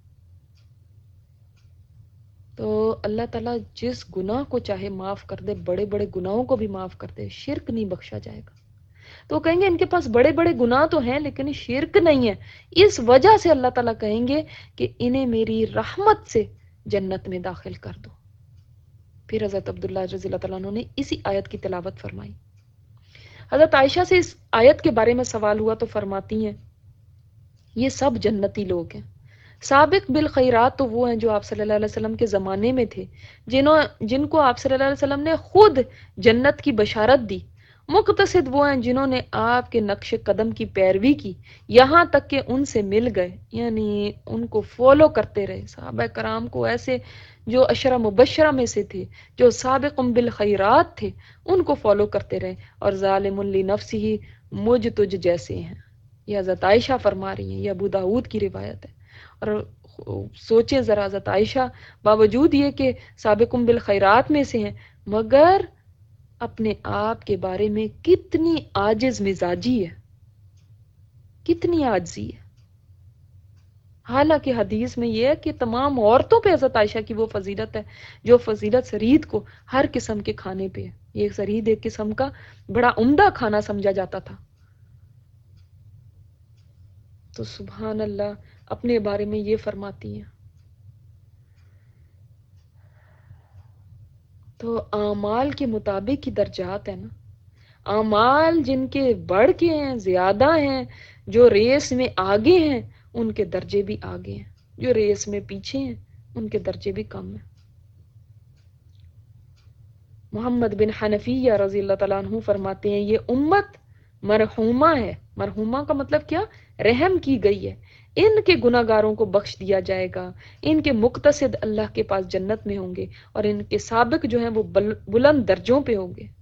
تو اللہ تعالیٰ جس گناہ کو چاہے معاف کر دے، بڑے بڑے گناہوں کو بھی معاف کر دے، شرک نہیں بخشا جائے گا۔ تو کہیں گے ان کے پاس بڑے بڑے گناہ تو ہیں لیکن شرک نہیں ہے، اس وجہ سے اللہ تعالیٰ کہیں گے کہ انہیں میری رحمت سے جنت میں داخل کر دو۔ پھر حضرت عبداللہ رضی اللہ تعالیٰ عنہ نے اسی آیت کی تلاوت فرمائی۔ حضرت عائشہ سے اس آیت کے بارے میں سوال ہوا تو فرماتی ہیں یہ سب جنتی لوگ ہیں، سابق بالخیرات تو وہ ہیں جو آپ صلی اللہ علیہ وسلم کے زمانے میں تھے، جنہوں جن کو آپ صلی اللہ علیہ وسلم نے خود جنت کی بشارت دی، مقتصد وہ ہیں جنہوں نے آپ کے نقش قدم کی پیروی کی یہاں تک کہ ان سے مل گئے، یعنی ان کو فالو کرتے رہے، صحابہ کرام کو ایسے جو عشرہ مبشرہ میں سے تھے، جو سابق بالخیرات تھے، ان کو فالو کرتے رہے، اور ظالم لنفسہ مجھ تجھ جیسے ہیں، یہ حضرت عائشہ فرما رہی ہیں، یہ ابو داؤد کی روایت ہے۔ اور سوچیں ذرا، حضرت عائشہ باوجود یہ کہ سابقم بالخیرات میں سے ہیں مگر اپنے آپ کے بارے میں کتنی عاجز مزاجی ہے، کتنی عاجزی ہے۔ حالانکہ حدیث میں یہ ہے کہ تمام عورتوں پہ حضرت عائشہ کی وہ فضیلت ہے جو فضیلت سرید کو ہر قسم کے کھانے پہ ہے، یہ سرید ایک قسم کا بڑا عمدہ کھانا سمجھا جاتا تھا۔ تو سبحان اللہ اپنے بارے میں یہ فرماتی ہیں۔ تو اعمال کے مطابق ہی درجات ہیں نا، اعمال جن کے بڑھ کے ہیں، زیادہ ہیں، جو ریس میں آگے ہیں ان کے درجے بھی آگے ہیں، جو ریس میں پیچھے ہیں ان کے درجے بھی کم ہیں۔ محمد بن حنفیہ رضی اللہ تعالیٰ عنہ فرماتے ہیں یہ امت مرحومہ ہے. مرحومہ کا مطلب کیا؟ رحم کی گئی ہے. ان کے گناہ گاروں کو بخش دیا جائے گا. ان کے مقتصد اللہ کے پاس جنت میں ہوں گے اور ان کے سابق جو ہیں وہ بلند درجوں پہ ہوں گے.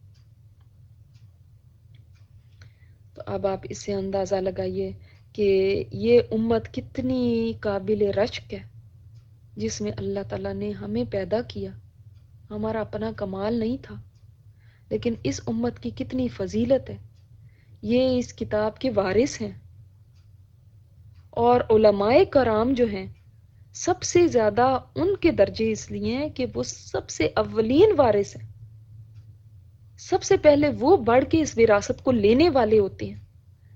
تو اب آپ اس سے اندازہ لگائیے کہ یہ امت کتنی قابل رشک ہے جس میں اللہ تعالیٰ نے ہمیں پیدا کیا. ہمارا اپنا کمال نہیں تھا، لیکن اس امت کی کتنی فضیلت ہے. یہ اس کتاب کے وارث ہیں، اور علماء کرام جو ہیں سب سے زیادہ ان کے درجے اس لیے ہیں کہ وہ سب سے اولین وارث ہیں. سب سے پہلے وہ بڑھ کے اس وراثت کو لینے والے ہوتے ہیں،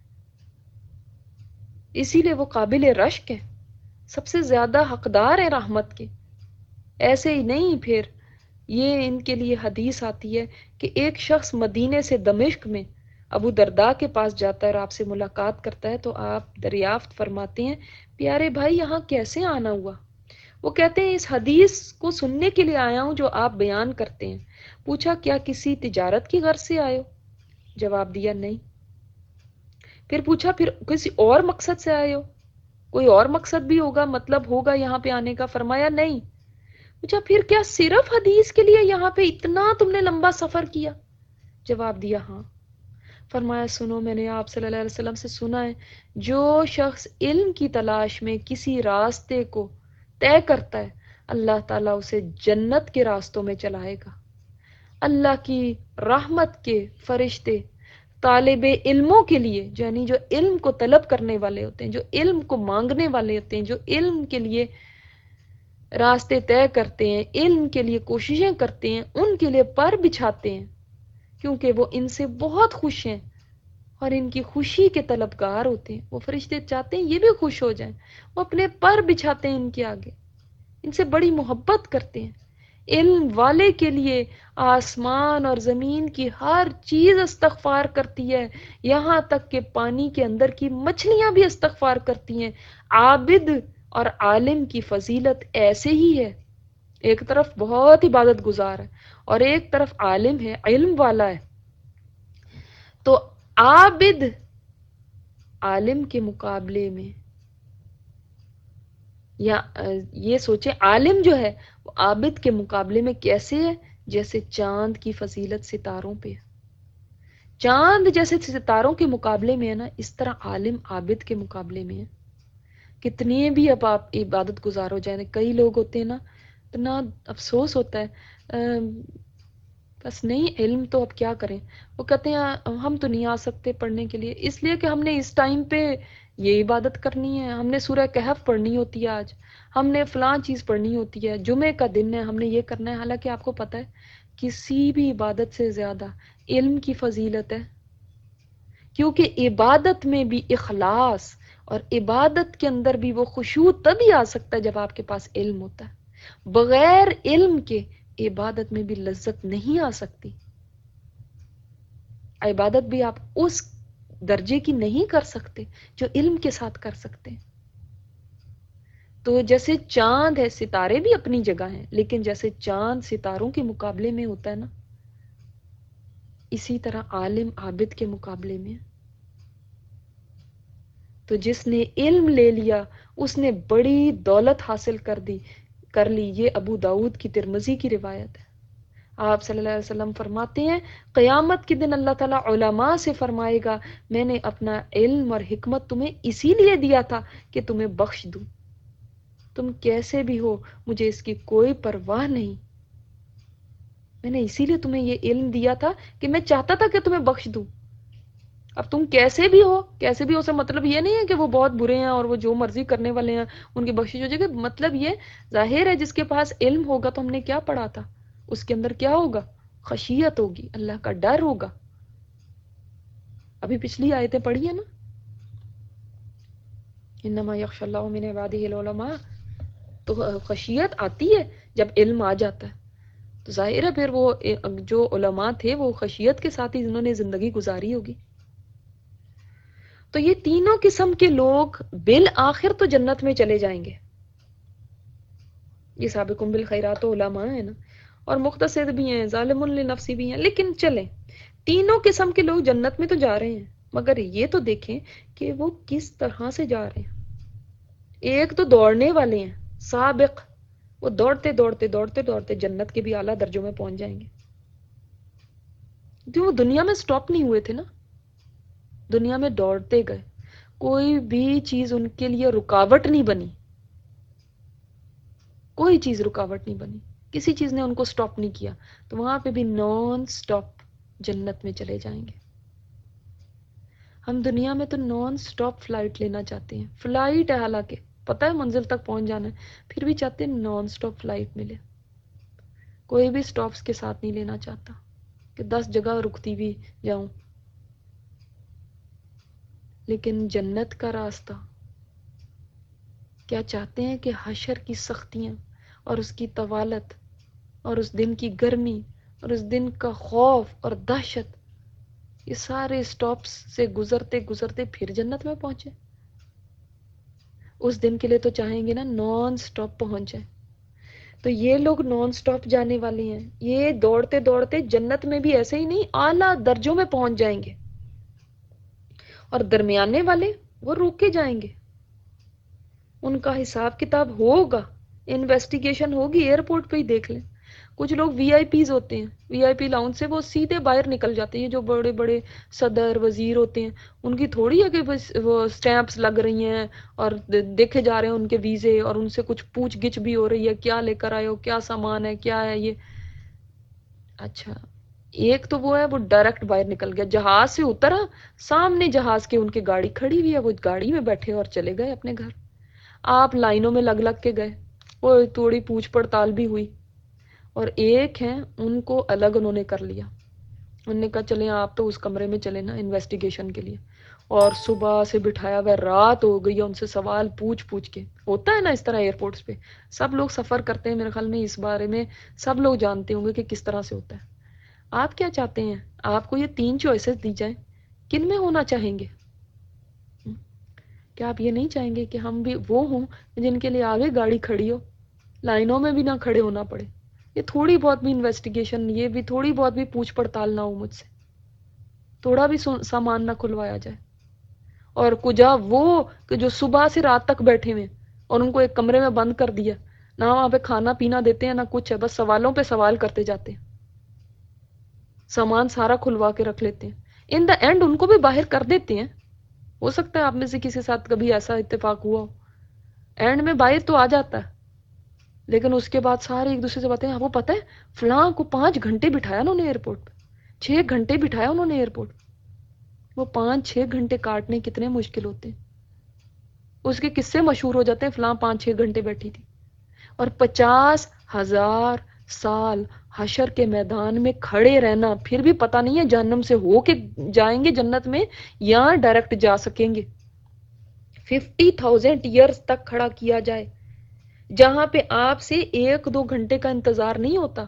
اسی لیے وہ قابل رشک ہیں، سب سے زیادہ حقدار ہیں رحمت کے. ایسے ہی نہیں، پھر یہ ان کے لیے حدیث آتی ہے کہ ایک شخص مدینے سے دمشق میں ابو درداء کے پاس جاتا ہے اور آپ سے ملاقات کرتا ہے، تو آپ دریافت فرماتے ہیں پیارے بھائی یہاں کیسے آنا ہوا؟ وہ کہتے ہیں اس حدیث کو سننے کے لیے آیا ہوں جو آپ بیان کرتے ہیں. پوچھا کیا کسی تجارت کی غرض سے آئے ہو؟ جواب دیا نہیں. پھر پوچھا پھر کسی اور مقصد سے آئے ہو؟ کوئی اور مقصد بھی ہوگا، مطلب ہوگا یہاں پہ آنے کا؟ فرمایا نہیں. پوچھا پھر کیا صرف حدیث کے لیے یہاں پہ اتنا تم نے لمبا سفر کیا؟ جواب دیا ہاں. فرمایا سنو، میں نے آپ صلی اللہ علیہ وسلم سے سنا ہے جو شخص علم کی تلاش میں کسی راستے کو طے کرتا ہے اللہ تعالیٰ اسے جنت کے راستوں میں چلائے گا. اللہ کی رحمت کے فرشتے طالب علموں کے لیے، یعنی جو علم کو طلب کرنے والے ہوتے ہیں، جو علم کو مانگنے والے ہوتے ہیں، جو علم کے لیے راستے طے کرتے ہیں، علم کے لیے کوششیں کرتے ہیں، ان کے لیے پر بچھاتے ہیں، کیونکہ وہ ان سے بہت خوش ہیں اور ان کی خوشی کے طلبگار ہوتے ہیں. وہ فرشتے چاہتے ہیں یہ بھی خوش ہو جائیں، وہ اپنے پر بچھاتے ہیں ان کے آگے، ان سے بڑی محبت کرتے ہیں. علم والے کے لیے آسمان اور زمین کی ہر چیز استغفار کرتی ہے، یہاں تک کہ پانی کے اندر کی مچھلیاں بھی استغفار کرتی ہیں. عابد اور عالم کی فضیلت ایسے ہی ہے، ایک طرف بہت عبادت گزار ہے اور ایک طرف عالم ہے، علم والا ہے. تو عابد عالم کے مقابلے میں، یا یہ سوچے عالم جو ہے وہ عابد کے مقابلے میں کیسے ہے؟ جیسے چاند کی فضیلت ستاروں پہ، چاند جیسے ستاروں کے مقابلے میں ہے نا، اس طرح عالم عابد کے مقابلے میں ہے. کتنے بھی اب آپ عبادت گزار ہو جائیں، کئی لوگ ہوتے ہیں نا، اتنا افسوس ہوتا ہے بس نہیں علم تو اب کیا کریں. وہ کہتے ہیں ہم تو نہیں آ سکتے پڑھنے کے لیے، اس لیے کہ ہم نے اس ٹائم پہ یہ عبادت کرنی ہے، ہم نے سورہ کہف پڑھنی ہوتی ہے، آج ہم نے فلاں چیز پڑھنی ہوتی ہے، جمعے کا دن ہے ہم نے یہ کرنا ہے. حالانکہ آپ کو پتہ ہے کسی بھی عبادت سے زیادہ علم کی فضیلت ہے، کیونکہ عبادت میں بھی اخلاص اور عبادت کے اندر بھی وہ خشوع تبھی آ سکتا ہے جب آپ کے پاس علم ہوتا ہے. بغیر علم کے عبادت میں بھی لذت نہیں آ سکتی. عبادت بھی آپ اس درجے کی نہیں کر سکتے جو علم کے ساتھ کر سکتے. تو جیسے چاند ہے، ستارے بھی اپنی جگہ ہیں، لیکن جیسے چاند ستاروں کے مقابلے میں ہوتا ہے نا، اسی طرح عالم عابد کے مقابلے میں. تو جس نے علم لے لیا اس نے بڑی دولت حاصل کر دی کر لی. یہ ابو داؤد کی ترمذی کی روایت ہے. آپ صلی اللہ علیہ وسلم فرماتے ہیں قیامت کے دن اللہ تعالیٰ علماء سے فرمائے گا میں نے اپنا علم اور حکمت تمہیں اسی لیے دیا تھا کہ تمہیں بخش دوں. تم کیسے بھی ہو مجھے اس کی کوئی پرواہ نہیں، میں نے اسی لیے تمہیں یہ علم دیا تھا کہ میں چاہتا تھا کہ تمہیں بخش دوں. اب تم کیسے بھی ہو، کیسے بھی ہو سے مطلب یہ نہیں ہے کہ وہ بہت برے ہیں اور وہ جو مرضی کرنے والے ہیں ان کی بخشش ہو جائے گی. مطلب یہ ظاہر ہے جس کے پاس علم ہوگا تو ہم نے کیا پڑھا تھا، اس کے اندر کیا ہوگا؟ خشیت ہوگی، اللہ کا ڈر ہوگا. ابھی پچھلی آیتیں پڑھی ہیں نا، انما یخشی اللہ من عبادہ العلماء. تو خشیت آتی ہے جب علم آ جاتا ہے. تو ظاہر ہے پھر وہ جو علماء تھے وہ خشیت کے ساتھ ہی انہوں نے زندگی گزاری ہوگی. تو یہ تینوں قسم کے لوگ بالآخر تو جنت میں چلے جائیں گے. یہ سابقون بالخیرات علماء ہیں نا، اور مقتصد بھی ہیں، ظالم لنفسی بھی ہیں، لیکن چلیں تینوں قسم کے لوگ جنت میں تو جا رہے ہیں. مگر یہ تو دیکھیں کہ وہ کس طرح سے جا رہے ہیں. ایک تو دوڑنے والے ہیں سابق، وہ دوڑتے دوڑتے دوڑتے دوڑتے جنت کے بھی اعلیٰ درجوں میں پہنچ جائیں گے. جو وہ دنیا میں سٹاپ نہیں ہوئے تھے نا، دنیا میں دوڑتے گئے، کوئی بھی چیز ان کے لیے رکاوٹ نہیں بنی، کوئی چیز رکاوٹ نہیں بنی، کسی چیز نے ان کو سٹاپ نہیں کیا، تو وہاں پہ بھی نان سٹاپ جنت میں چلے جائیں گے. ہم دنیا میں تو نان سٹاپ فلائٹ لینا چاہتے ہیں، فلائٹ ہے حالانکہ پتہ ہے منزل تک پہنچ جانا ہے، پھر بھی چاہتے ہیں نان سٹاپ فلائٹ ملے. کوئی بھی سٹاپس کے ساتھ نہیں لینا چاہتا کہ دس جگہ رکتی بھی جاؤں. لیکن جنت کا راستہ کیا چاہتے ہیں کہ حشر کی سختیاں اور اس کی طوالت اور اس دن کی گرمی اور اس دن کا خوف اور دہشت، یہ سارے سٹاپس سے گزرتے گزرتے پھر جنت میں پہنچے. اس دن کے لیے تو چاہیں گے نا نان سٹاپ پہنچ جائے. تو یہ لوگ نان سٹاپ جانے والے ہیں، یہ دوڑتے دوڑتے جنت میں بھی ایسے ہی نہیں اعلیٰ درجوں میں پہنچ جائیں گے. اور درمیانے والے وہ روک کے جائیں گے، ان کا حساب کتاب ہوگا، انویسٹیگیشن ہوگی. ایئرپورٹ پہ ہی دیکھ لیں، کچھ لوگ وی آئی پیز ہوتے ہیں، وی آئی پی لاؤنج سے وہ سیدھے باہر نکل جاتے ہیں. جو بڑے بڑے صدر وزیر ہوتے ہیں ان کی تھوڑی ہے کہ بس وہ اسٹیمپس لگ رہی ہیں اور دیکھے جا رہے ہیں ان کے ویزے، اور ان سے کچھ پوچھ گچھ بھی ہو رہی ہے، کیا لے کر آئے ہو، کیا سامان ہے، کیا ہے یہ. اچھا ایک تو وہ ہے وہ ڈائریکٹ باہر نکل گیا، جہاز سے اترا، سامنے جہاز کے ان کی گاڑی کھڑی ہوئی ہے، وہ گاڑی میں بیٹھے اور چلے گئے اپنے گھر. آپ لائنوں میں لگ لگ کے گئے، وہ تھوڑی پوچھ پڑتال بھی ہوئی. اور ایک ہیں ان کو الگ انہوں نے کر لیا، انہوں نے کہا چلیں آپ تو اس کمرے میں چلیں نا انویسٹیگیشن کے لیے. اور صبح سے بٹھایا ہوا رات ہو گئی ہے ان سے سوال پوچھ پوچھ کے. ہوتا ہے نا اس طرح ایئرپورٹس پہ، سب لوگ سفر کرتے ہیں، میرے خیال میں اس بارے میں سب لوگ جانتے ہوں گے کہ کس طرح سے ہوتا ہے. آپ کیا چاہتے ہیں؟ آپ کو یہ تین چوائسز دی جائیں، کن میں ہونا چاہیں گے؟ کیا آپ یہ نہیں چاہیں گے کہ ہم بھی وہ ہوں جن کے لیے آگے گاڑی کھڑی ہو، لائنوں میں بھی نہ کھڑے ہونا پڑے، یہ تھوڑی بہت بھی انویسٹیگیشن، یہ بھی تھوڑی بہت بھی پوچھ پڑتال نہ ہو مجھ سے، تھوڑا بھی سامان نہ کھلوایا جائے. اور کجا وہ کہ جو صبح سے رات تک بیٹھے ہوئے اور ان کو ایک کمرے میں بند کر دیا، نہ وہاں پہ کھانا پینا دیتے ہیں نہ کچھ ہے، بس سوالوں پہ سوال کرتے جاتے ہیں، سامان سارا کھلوا کے رکھ لیتے ہیں. ان دا اینڈ ان کو بھی باہر کر دیتے ہیں. ہو سکتا ہے آپ میں سے کسی ساتھ کبھی ایسا اتفاق ہوا ہو، اینڈ میں باہر تو آ جاتا ہے، لیکن اس کے بعد سارے ایک دوسرے سے باتیں، وہ پتہ ہے فلاں کو پانچ گھنٹے بٹھایا انہوں نے ایئرپورٹ پہ، چھ گھنٹے بٹھایا انہوں نے ایئرپورٹ. وہ پانچ چھ گھنٹے کاٹنے کتنے مشکل ہوتے ہیں. اس کے قصے مشہور ہو جاتے ہیں، فلاں پانچ چھ گھنٹے بیٹھی تھی. اور پچاس ہزار سال حشر کے میدان میں کھڑے رہنا، پھر بھی پتہ نہیں ہے جہنم سے ہو کے جائیں گے جنت میں یا ڈائریکٹ جا سکیں گے. ففٹی تھاؤزینڈ ایئرز تک کھڑا کیا جائے، جہاں پہ آپ سے ایک دو گھنٹے کا انتظار نہیں ہوتا،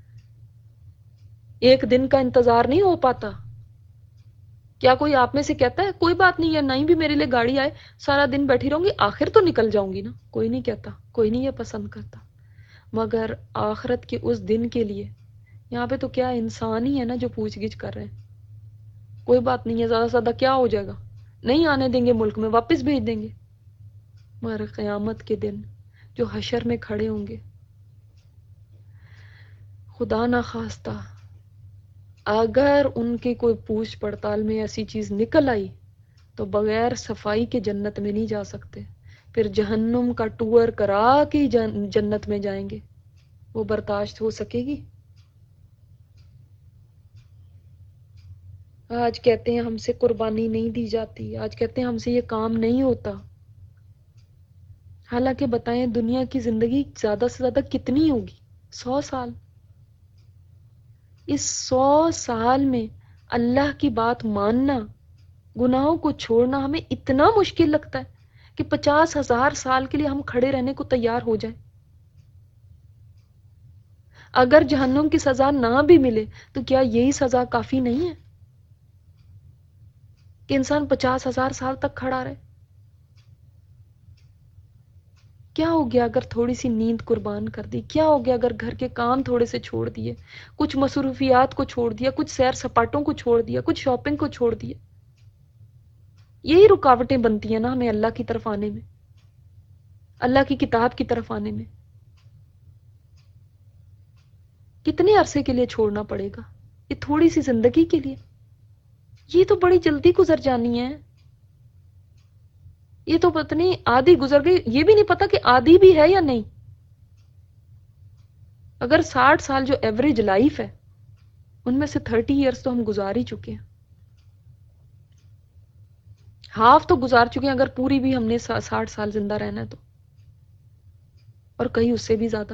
ایک دن کا انتظار نہیں ہو پاتا. کیا کوئی آپ میں سے کہتا ہے کوئی بات نہیں ہے، نہیں بھی میرے لیے گاڑی آئے سارا دن بیٹھی رہوں گی، آخر تو نکل جاؤں گی نا؟ کوئی نہیں کہتا، کوئی نہیں یہ پسند کرتا. مگر آخرت کے اس دن کے لیے یہاں پہ تو کیا انسان ہی ہے نا جو پوچھ گچھ کر رہے ہیں. کوئی بات نہیں ہے، زیادہ سے زیادہ کیا ہو جائے گا، نہیں آنے دیں گے ملک میں، واپس بھیج دیں گے. مگر قیامت کے دن جو حشر میں کھڑے ہوں گے، خدا نہ خواستہ اگر ان کی کوئی پوچھ پڑتال میں ایسی چیز نکل آئی تو بغیر صفائی کے جنت میں نہیں جا سکتے، پھر جہنم کا ٹور کرا کے جنت میں جائیں گے. وہ برداشت ہو سکے گی؟ آج کہتے ہیں ہم سے قربانی نہیں دی جاتی، آج کہتے ہیں ہم سے یہ کام نہیں ہوتا. حالانکہ بتائیں دنیا کی زندگی زیادہ سے زیادہ کتنی ہوگی؟ سو سال. اس سو سال میں اللہ کی بات ماننا، گناہوں کو چھوڑنا ہمیں اتنا مشکل لگتا ہے کہ پچاس ہزار سال کے لیے ہم کھڑے رہنے کو تیار ہو جائیں. اگر جہنم کی سزا نہ بھی ملے تو کیا یہی سزا کافی نہیں ہے کہ انسان پچاس ہزار سال تک کھڑا رہے؟ کیا ہو گیا اگر تھوڑی سی نیند قربان کر دی؟ کیا ہو گیا اگر گھر کے کام تھوڑے سے چھوڑ دیے، کچھ مصروفیات کو چھوڑ دیا، کچھ سیر سپاٹوں کو چھوڑ دیا، کچھ شاپنگ کو چھوڑ دیا؟ یہی رکاوٹیں بنتی ہیں نا ہمیں اللہ کی طرف آنے میں، اللہ کی کتاب کی طرف آنے میں. کتنے عرصے کے لیے چھوڑنا پڑے گا؟ یہ تھوڑی سی زندگی کے لیے، یہ تو بڑی جلدی گزر جانی ہے. یہ تو پتہ نہیں آدھی گزر گئی، یہ بھی نہیں پتا کہ آدھی بھی ہے یا نہیں. اگر ساٹھ سال جو ایوریج لائف ہے ان میں سے تھرٹی ایئرس تو ہم گزار ہی چکے ہیں، ہاف تو گزار چکے ہیں اگر پوری بھی ہم نے ساٹھ سال زندہ رہنا ہے تو، اور کہیں اس سے بھی زیادہ.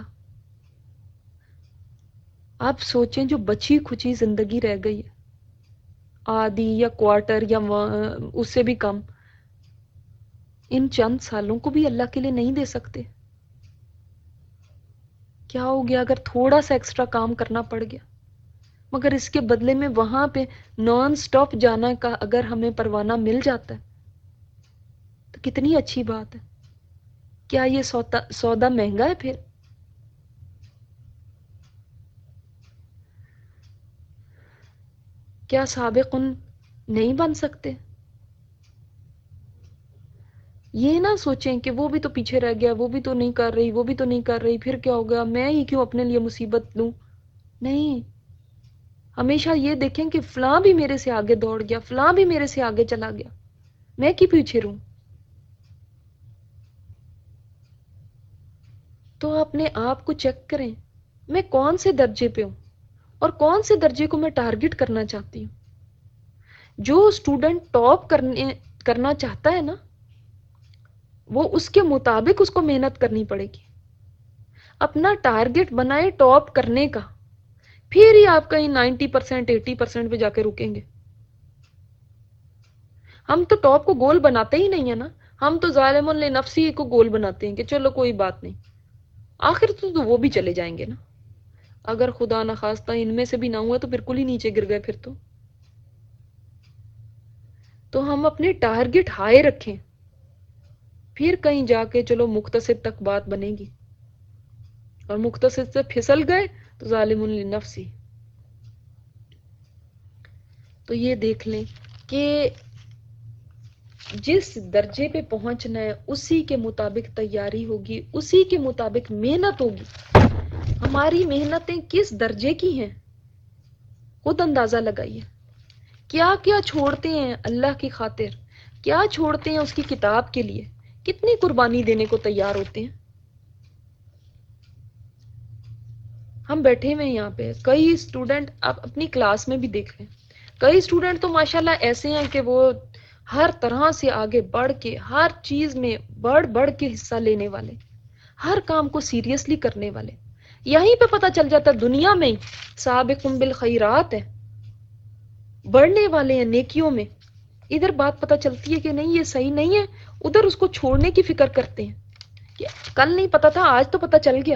آپ سوچیں جو بچی کھچی زندگی رہ گئی ہے، آدھی یا کوارٹر یا اس سے بھی کم، ان چند سالوں کو بھی اللہ کے لیے نہیں دے سکتے. کیا ہو گیا اگر تھوڑا سا ایکسٹرا کام کرنا پڑ گیا؟ مگر اس کے بدلے میں وہاں پہ نان سٹاپ جانا کا اگر ہمیں پروانہ مل جاتا ہے تو کتنی اچھی بات ہے. کیا یہ سودا سودا مہنگا ہے پھر؟ کیا سابقن نہیں بن سکتے؟ یہ نہ سوچیں کہ وہ بھی تو پیچھے رہ گیا، وہ بھی تو نہیں کر رہی، وہ بھی تو نہیں کر رہی، پھر کیا ہوگا، میں ہی کیوں اپنے لیے مصیبت لوں. نہیں، ہمیشہ یہ دیکھیں کہ فلاں بھی میرے سے آگے دوڑ گیا، فلاں بھی میرے سے آگے چلا گیا، میں کی پیچھے رہوں. تو اپنے آپ کو چیک کریں، میں کون سے درجے پہ ہوں اور کون سے درجے کو میں ٹارگٹ کرنا چاہتی ہوں. جو اسٹوڈنٹ ٹاپ کرنے کرنا چاہتا ہے نا، وہ اس کے مطابق اس کو محنت کرنی پڑے گی. اپنا ٹارگٹ بنائے ٹاپ کرنے کا، پھر ہی آپ کہیں نائنٹی پرسینٹ ایٹی پرسینٹ پہ جا کے رکیں گے. ہم تو ٹاپ کو گول بناتے ہی نہیں ہے نا، ہم تو ظالم لنفسی کو گول بناتے ہیں کہ چلو کوئی بات نہیں، آخر تو, تو وہ بھی چلے جائیں گے نا. اگر خدا نخواستہ ان میں سے بھی نہ ہوا تو بالکل ہی نیچے گر گئے پھر تو. تو ہم اپنے ٹارگٹ ہائی رکھیں، پھر کہیں جا کے چلو مختصر تک بات بنے گی، اور مختصر سے پھسل گئے تو ظالم لنفسی. تو یہ دیکھ لیں کہ جس درجے پہ پہنچنا ہے اسی کے مطابق تیاری ہوگی، اسی کے مطابق محنت ہوگی. ہماری محنتیں کس درجے کی ہیں خود اندازہ لگائیے. کیا کیا چھوڑتے ہیں اللہ کی خاطر، کیا چھوڑتے ہیں اس کی کتاب کے لیے، کتنی قربانی دینے کو تیار ہوتے ہیں. ہم بیٹھے ہوئے ہیں یہاں پہ، کئی اسٹوڈنٹ آپ اپنی کلاس میں بھی دیکھ لیں، کئی اسٹوڈنٹ تو ماشاءاللہ ایسے ہیں کہ وہ ہر طرح سے آگے بڑھ کے، ہر چیز میں بڑھ بڑھ کے حصہ لینے والے، ہر کام کو سیریسلی کرنے والے. یہیں پہ پتہ چل جاتا ہے دنیا میں سابقون بالخیرات ہے، بڑھنے والے ہیں نیکیوں میں. ادھر بات پتہ چلتی ہے کہ نہیں یہ صحیح نہیں ہے، ادھر اس کو چھوڑنے کی فکر کرتے ہیں کہ کل نہیں پتا تھا آج تو پتہ چل گیا.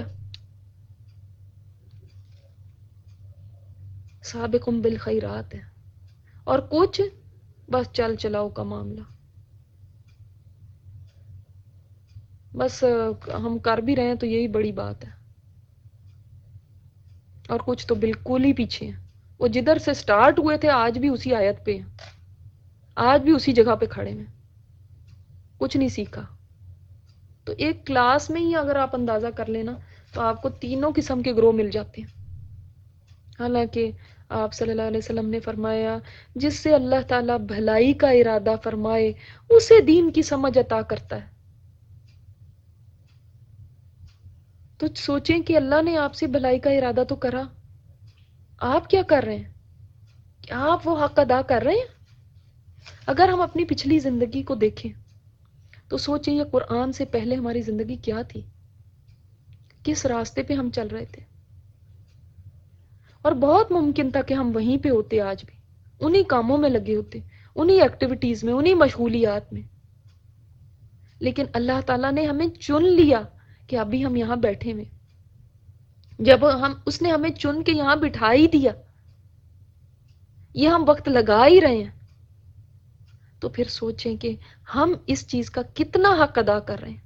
سابقون بالخیرات ہے، اور کچھ بس چل چلاؤ کا معاملہ، بس ہم کر بھی رہے ہیں تو یہی بڑی بات ہے. اور کچھ تو بالکل ہی پیچھے ہیں، وہ جدھر سے سٹارٹ ہوئے تھے آج بھی اسی آیت پہ ہیں، آج بھی اسی جگہ پہ کھڑے ہیں، کچھ نہیں سیکھا. تو ایک کلاس میں ہی اگر آپ اندازہ کر لینا تو آپ کو تینوں قسم کے گروہ مل جاتے ہیں. حالانکہ آپ صلی اللہ علیہ وسلم نے فرمایا جس سے اللہ تعالیٰ بھلائی کا ارادہ فرمائے اسے دین کی سمجھ عطا کرتا ہے. تو سوچیں کہ اللہ نے آپ سے بھلائی کا ارادہ تو کرا، آپ کیا کر رہے ہیں؟ کیا آپ وہ حق ادا کر رہے ہیں؟ اگر ہم اپنی پچھلی زندگی کو دیکھیں تو سوچیں یہ قرآن سے پہلے ہماری زندگی کیا تھی، کس راستے پہ ہم چل رہے تھے. اور بہت ممکن تھا کہ ہم وہیں پہ ہوتے آج بھی، انہی کاموں میں لگے ہوتے، انہی ایکٹیویٹیز میں، انہی مشغولیات میں. لیکن اللہ تعالیٰ نے ہمیں چن لیا کہ ابھی ہم یہاں بیٹھے ہوئے. جب ہم اس نے ہمیں چن کے یہاں بٹھا ہی دیا، یہ ہم وقت لگا ہی رہے ہیں، تو پھر سوچیں کہ ہم اس چیز کا کتنا حق ادا کر رہے ہیں،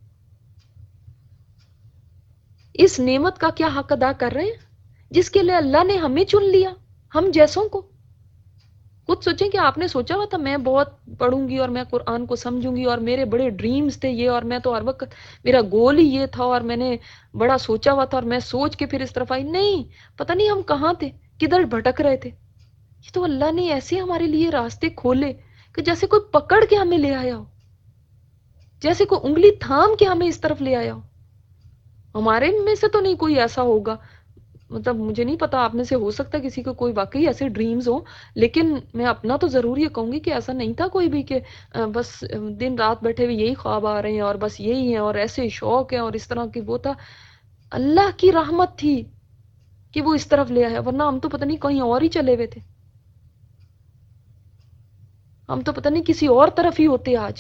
اس نعمت کا کیا حق ادا کر رہے ہیں جس کے لیے اللہ نے ہمیں چن لیا، ہم جیسوں کو. خود سوچیں کہ آپ نے سوچا ہوا تھا میں بہت پڑھوں گی اور میں قرآن کو سمجھوں گی اور میرے بڑے ڈریمز تھے یہ، اور میں تو ہر وقت میرا گول ہی یہ تھا اور میں نے بڑا سوچا ہوا تھا اور میں سوچ کے پھر اس طرف آئی؟ نہیں، پتہ نہیں ہم کہاں تھے، کدھر بھٹک رہے تھے۔ یہ تو اللہ نے ایسے ہمارے لیے راستے کھولے کہ جیسے کوئی پکڑ کے ہمیں لے آیا ہو، جیسے کوئی انگلی تھام کے ہمیں اس طرف لے آیا ہو۔ ہمارے میں سے تو نہیں کوئی ایسا ہوگا، مطلب مجھے نہیں پتا، آپ میں سے ہو سکتا ہے کسی کو کوئی واقعی ایسے ڈریمز ہوں، لیکن میں اپنا تو ضرور یہ کہوں گی کہ ایسا نہیں تھا کوئی بھی کہ بس دن رات بیٹھے ہوئے یہی خواب آ رہے ہیں اور بس یہی ہیں اور ایسے شوق ہیں اور اس طرح کی۔ وہ تھا اللہ کی رحمت تھی کہ وہ اس طرف لے آیا، ورنہ ہم تو پتہ نہیں کہیں اور ہی چلے ہوئے تھے، ہم تو پتہ نہیں کسی اور طرف ہی ہوتے، آج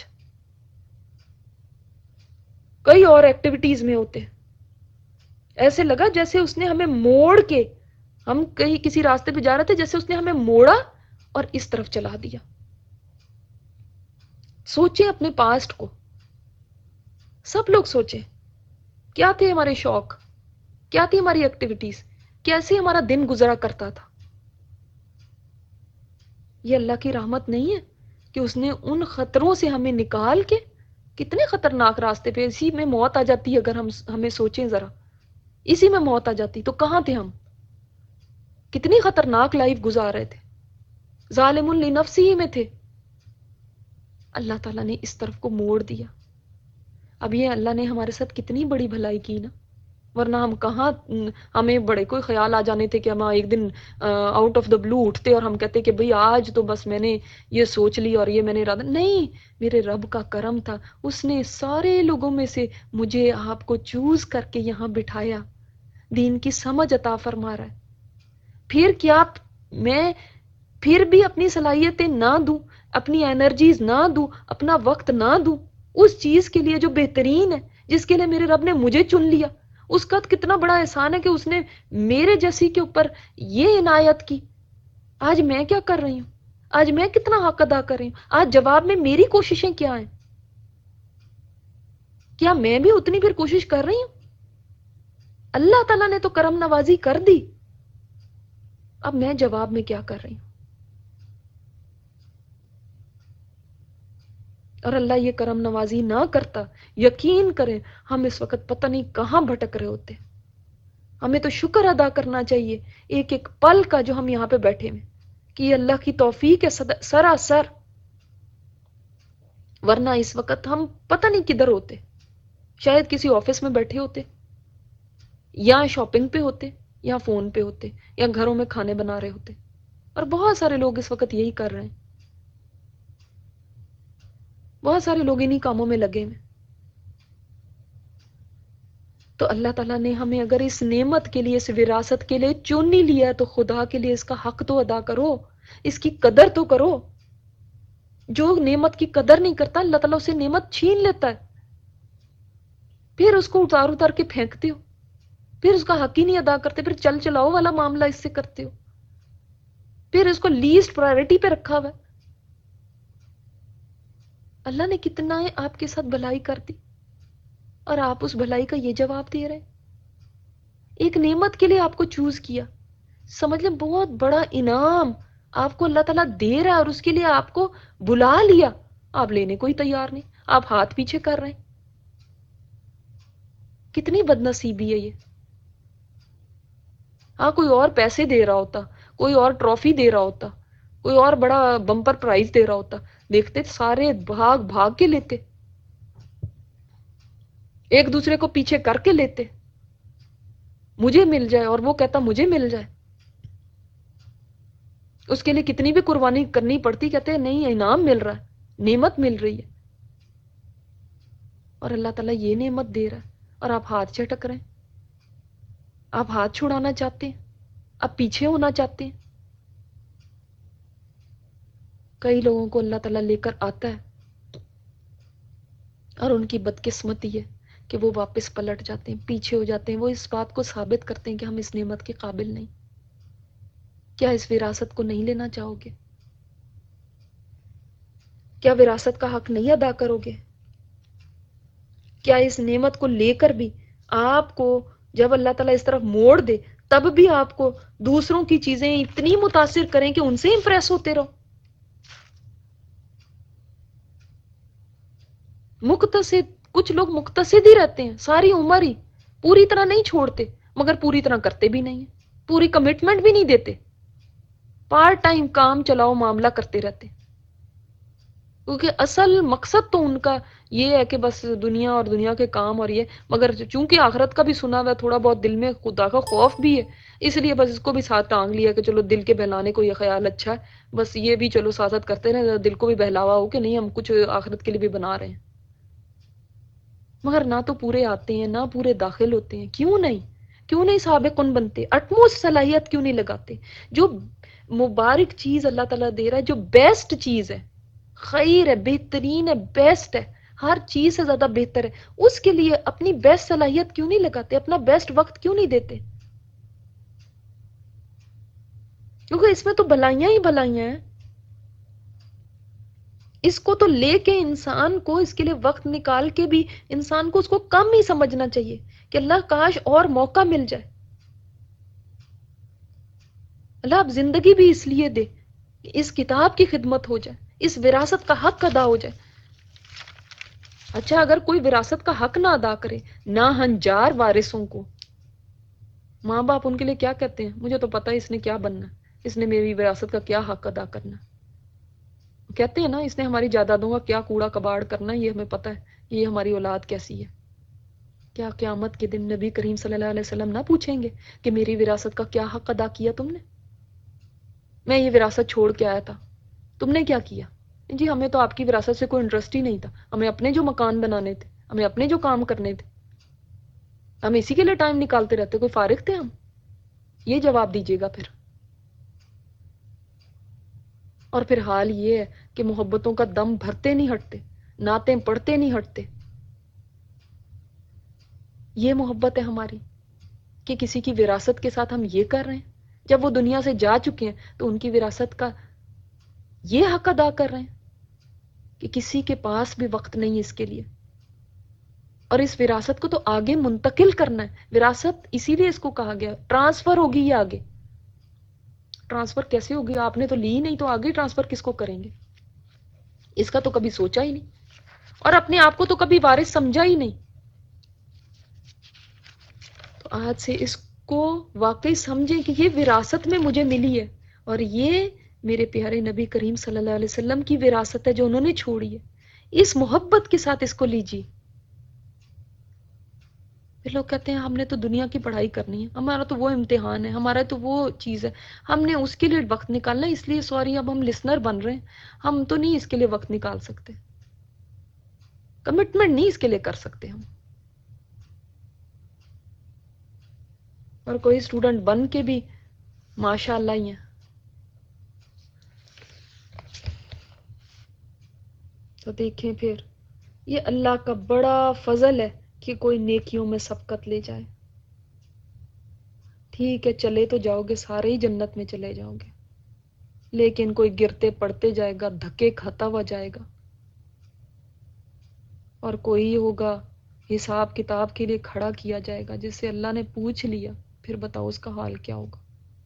کئی اور ایکٹیویٹیز میں ہوتے۔ ایسے لگا جیسے اس نے ہمیں موڑ کے، ہم کہیں کسی راستے پہ جا رہے تھے، جیسے اس نے ہمیں موڑا اور اس طرف چلا دیا۔ سوچیں اپنے پاسٹ کو، سب لوگ سوچیں کیا تھے ہمارے شوق، کیا تھی ہماری ایکٹیویٹیز، کیسے ہمارا دن گزرا کرتا تھا۔ یہ اللہ کی رحمت نہیں ہے کہ اس نے ان خطروں سے ہمیں نکال کے، کتنے خطرناک راستے پہ، اسی میں موت آ جاتی ہے اگر ہم ہمیں سوچیں ذرا، اسی میں موت آ جاتی تو کہاں تھے ہم، کتنی خطرناک لائف گزار رہے تھے، ظالم لنفسی ہی میں تھے۔ اللہ تعالیٰ نے اس طرف کو موڑ دیا۔ اب یہ اللہ نے ہمارے ساتھ کتنی بڑی بھلائی کی نا، ورنہ ہم کہاں، ہمیں بڑے کوئی خیال آ جانے تھے کہ ہم ایک دن آؤٹ آف دا بلو اٹھتے اور ہم کہتے کہ بھئی آج تو بس میں نے یہ سوچ لی اور یہ میں نے ارادہ، نہیں، میرے رب کا کرم تھا، اس نے سارے لوگوں میں سے مجھے آپ کو چوز کر کے یہاں بٹھایا، دین کی سمجھ عطا فرما رہا ہے۔ پھر کیا میں پھر بھی اپنی صلاحیتیں نہ دوں، اپنی انرجیز نہ دوں، اپنا وقت نہ دوں اس چیز کے لیے جو بہترین ہے، جس کے لیے میرے رب نے مجھے چن لیا؟ اس کا کتنا بڑا احسان ہے کہ اس نے میرے جیسی کے اوپر یہ عنایت کی۔ آج میں کیا کر رہی ہوں، آج میں کتنا حق ادا کر رہی ہوں، آج جواب میں میری کوششیں کیا ہیں؟ کیا میں بھی اتنی پھر کوشش کر رہی ہوں؟ اللہ تعالیٰ نے تو کرم نوازی کر دی، اب میں جواب میں کیا کر رہی ہوں؟ اور اللہ یہ کرم نوازی نہ کرتا، یقین کریں ہم اس وقت پتہ نہیں کہاں بھٹک رہے ہوتے۔ ہمیں تو شکر ادا کرنا چاہیے ایک ایک پل کا جو ہم یہاں پہ بیٹھے ہیں، کہ یہ اللہ کی توفیق ہے سراسر، ورنہ اس وقت ہم پتہ نہیں کدھر ہوتے، شاید کسی آفس میں بیٹھے ہوتے، یا شاپنگ پہ ہوتے، یا فون پہ ہوتے، یا گھروں میں کھانے بنا رہے ہوتے، اور بہت سارے لوگ اس وقت یہی کر رہے ہیں، بہت سارے لوگ انہی کاموں میں لگے ہیں۔ تو اللہ تعالیٰ نے ہمیں اگر اس نعمت کے لیے، اس وراثت کے لیے چن ہی لیا ہے تو خدا کے لیے اس کا حق تو ادا کرو، اس کی قدر تو کرو۔ جو نعمت کی قدر نہیں کرتا اللہ تعالیٰ اسے نعمت چھین لیتا ہے، پھر اس کو اتار اتار کے پھینکتے ہو، پھر اس کا حق ہی نہیں ادا کرتے، پھر چل چلاؤ والا معاملہ اس سے کرتے ہو، پھر اس کو لیسٹ پرائرٹی پہ رکھا ہوا ہے۔ اللہ نے کتنا ہے آپ کے ساتھ بھلائی کر دی اور آپ اس بھلائی کا یہ جواب دے رہے ہیں۔ ایک نعمت کے لیے آپ کو چوز کیا، سمجھ لیں بہت بڑا انعام آپ کو اللہ تعالیٰ دے رہا ہے، اور اس کے لیے آپ کو بلا لیا، آپ لینے کو ہی تیار نہیں، آپ ہاتھ پیچھے کر رہے ہیں۔ کتنی بد نصیبی ہے یہ۔ ہاں کوئی اور پیسے دے رہا ہوتا، کوئی اور ٹرافی دے رہا ہوتا، کوئی اور بڑا بمپر پرائز دے رہا ہوتا، دیکھتے سارے بھاگ بھاگ کے لیتے، ایک دوسرے کو پیچھے کر کے لیتے، مجھے مل جائے، اور وہ کہتا مجھے مل جائے، اس کے لیے کتنی بھی قربانی کرنی پڑتی، کہتے ہیں نہیں انعام مل رہا ہے، نعمت مل رہی ہے، اور اللہ تعالیٰ یہ نعمت دے رہا ہے اور آپ ہاتھ چٹک رہے ہیں، آپ ہاتھ چھڑانا چاہتے ہیں، آپ پیچھے ہونا چاہتے ہیں۔ کئی لوگوں کو اللہ تعالیٰ لے کر آتا ہے اور ان کی بدقسمتی ہے کہ وہ واپس پلٹ جاتے ہیں، پیچھے ہو جاتے ہیں، وہ اس بات کو ثابت کرتے ہیں کہ ہم اس نعمت کے قابل نہیں۔ کیا اس وراثت کو نہیں لینا چاہو گے؟ کیا وراثت کا حق نہیں ادا کرو گے؟ کیا اس نعمت کو لے کر بھی آپ کو جب اللہ تعالیٰ اس طرف موڑ دے تب بھی آپ کو دوسروں کی چیزیں اتنی متاثر کریں کہ ان سے امپریس ہوتے رہو؟ मुक्तसिद, कुछ लोग मुक्तसिद ही रहते हैं सारी उम्र ही, पूरी तरह नहीं छोड़ते मगर पूरी तरह करते भी नहीं है, पूरी कमिटमेंट भी नहीं देते, पार्ट टाइम काम चलाओ मामला करते रहते, क्योंकि असल मकसद तो उनका ये है कि बस दुनिया और दुनिया के काम और ये, मगर चूंकि आखिरत का भी सुना हुआ है, थोड़ा बहुत दिल में खुदा का खौफ भी है, इसलिए बस इसको भी साथ टांग लिया कि चलो दिल के बहलाने को ये ख्याल अच्छा है, बस ये भी चलो साथ साथ करते रहे, दिल को भी बहलावा हो कि नहीं हम कुछ आखिरत के लिए भी बना रहे हैं। मगर ना तो पूरे आते हैं ना पूरे दाखिल होते हैं, क्यों नहीं, क्यों नहीं साहब कौन बनते, अटमोस्ट सलाहियत क्यों नहीं लगाते, जो मुबारक चीज अल्लाह ताला दे रहा है, जो बेस्ट चीज है, खैर है, बेहतरीन है, बेस्ट है, हर चीज से ज्यादा बेहतर है, उसके लिए अपनी बेस्ट सलाहियत क्यों नहीं लगाते, अपना बेस्ट वक्त क्यों नहीं देते, क्योंकि इसमें तो भलाइयां ही भलाइयां हैं। इसको तो लेके इंसान को, इसके लिए वक्त निकाल के भी इंसान को उसको कम ही समझना चाहिए कि अल्लाह काश और मौका मिल जाए, अल्लाह अब जिंदगी भी इसलिए दे कि इस किताब की खिदमत हो जाए, इस विरासत का हक अदा हो जाए। अच्छा अगर कोई विरासत का हक ना अदा करे, ना हंजार वारिसों को, माँ बाप उनके लिए क्या कहते हैं, मुझे तो पता है इसने क्या बनना, इसने मेरी विरासत का क्या हक अदा करना, कहते हैं ना इसने हमारी जायदादों का क्या कूड़ा कबाड़ करना, ये हमें पता है ये हमारी औलाद कैसी है। क्या क्यामत के दिन नबी करीम सल्लल्लाहु अलैहि वसल्लम ना पूछेंगे कि मेरी विरासत का क्या हक अदा किया तुमने, मैं ये विरासत छोड़ के आया था, तुमने क्या किया। जी हमें तो आपकी विरासत से कोई इंटरेस्ट ही नहीं था, हमें अपने जो मकान बनाने थे, हमें अपने जो काम करने थे, हम इसी के लिए टाइम निकालते रहते, कोई फारिग थे हम, ये जवाब दीजिएगा फिर। और फिर हाल ये है कि मोहब्बतों का दम भरते नहीं हटते, नाते पढ़ते नहीं हटते, ये मोहब्बत है हमारी कि किसी की विरासत के साथ हम ये कर रहे हैं, जब वो दुनिया से जा चुके हैं तो उनकी विरासत का ये हक अदा कर रहे हैं कि किसी के पास भी वक्त नहीं इसके लिए, और इस विरासत को तो आगे मुंतकिल करना है, विरासत इसीलिए इसको कहा गया ट्रांसफर होगी, ये आगे ट्रांसफर कैसे होगी, आपने तो ली नहीं तो आगे ट्रांसफर किसको करेंगे, इसका तो कभी सोचा ही नहीं, और अपने आप को तो कभी वारिस समझा ही नहीं। तो आज से इसको वाकई समझें कि ये विरासत में मुझे मिली है, और ये मेरे प्यारे नबी करीम सल्लल्लाहु अलैहि वसल्लम की विरासत है जो उन्होंने छोड़ी है, इस मोहब्बत के साथ इसको लीजिए। फिर लोग कहते हैं हमने तो दुनिया की पढ़ाई करनी है, हमारा तो वो इम्तिहान है, हमारा तो वो चीज है, हमने उसके लिए वक्त निकालना है, इसलिए सॉरी अब हम लिसनर बन रहे हैं, हम तो नहीं इसके लिए वक्त निकाल सकते, कमिटमेंट नहीं इसके लिए कर सकते हम। और कोई स्टूडेंट बन के भी माशाअल्लाह ही है। तो देखें फिर ये अल्लाह का बड़ा फजल है कि कोई नेकियों में सबकत ले जाए। ठीक है चले तो जाओगे, सारे ही जन्नत में चले जाओगे, लेकिन कोई गिरते पड़ते जाएगा, धक्के खाता हुआ जाएगा, और कोई होगा हिसाब किताब के लिए खड़ा किया जाएगा, जिससे अल्लाह ने पूछ लिया, फिर बताओ उसका हाल क्या होगा।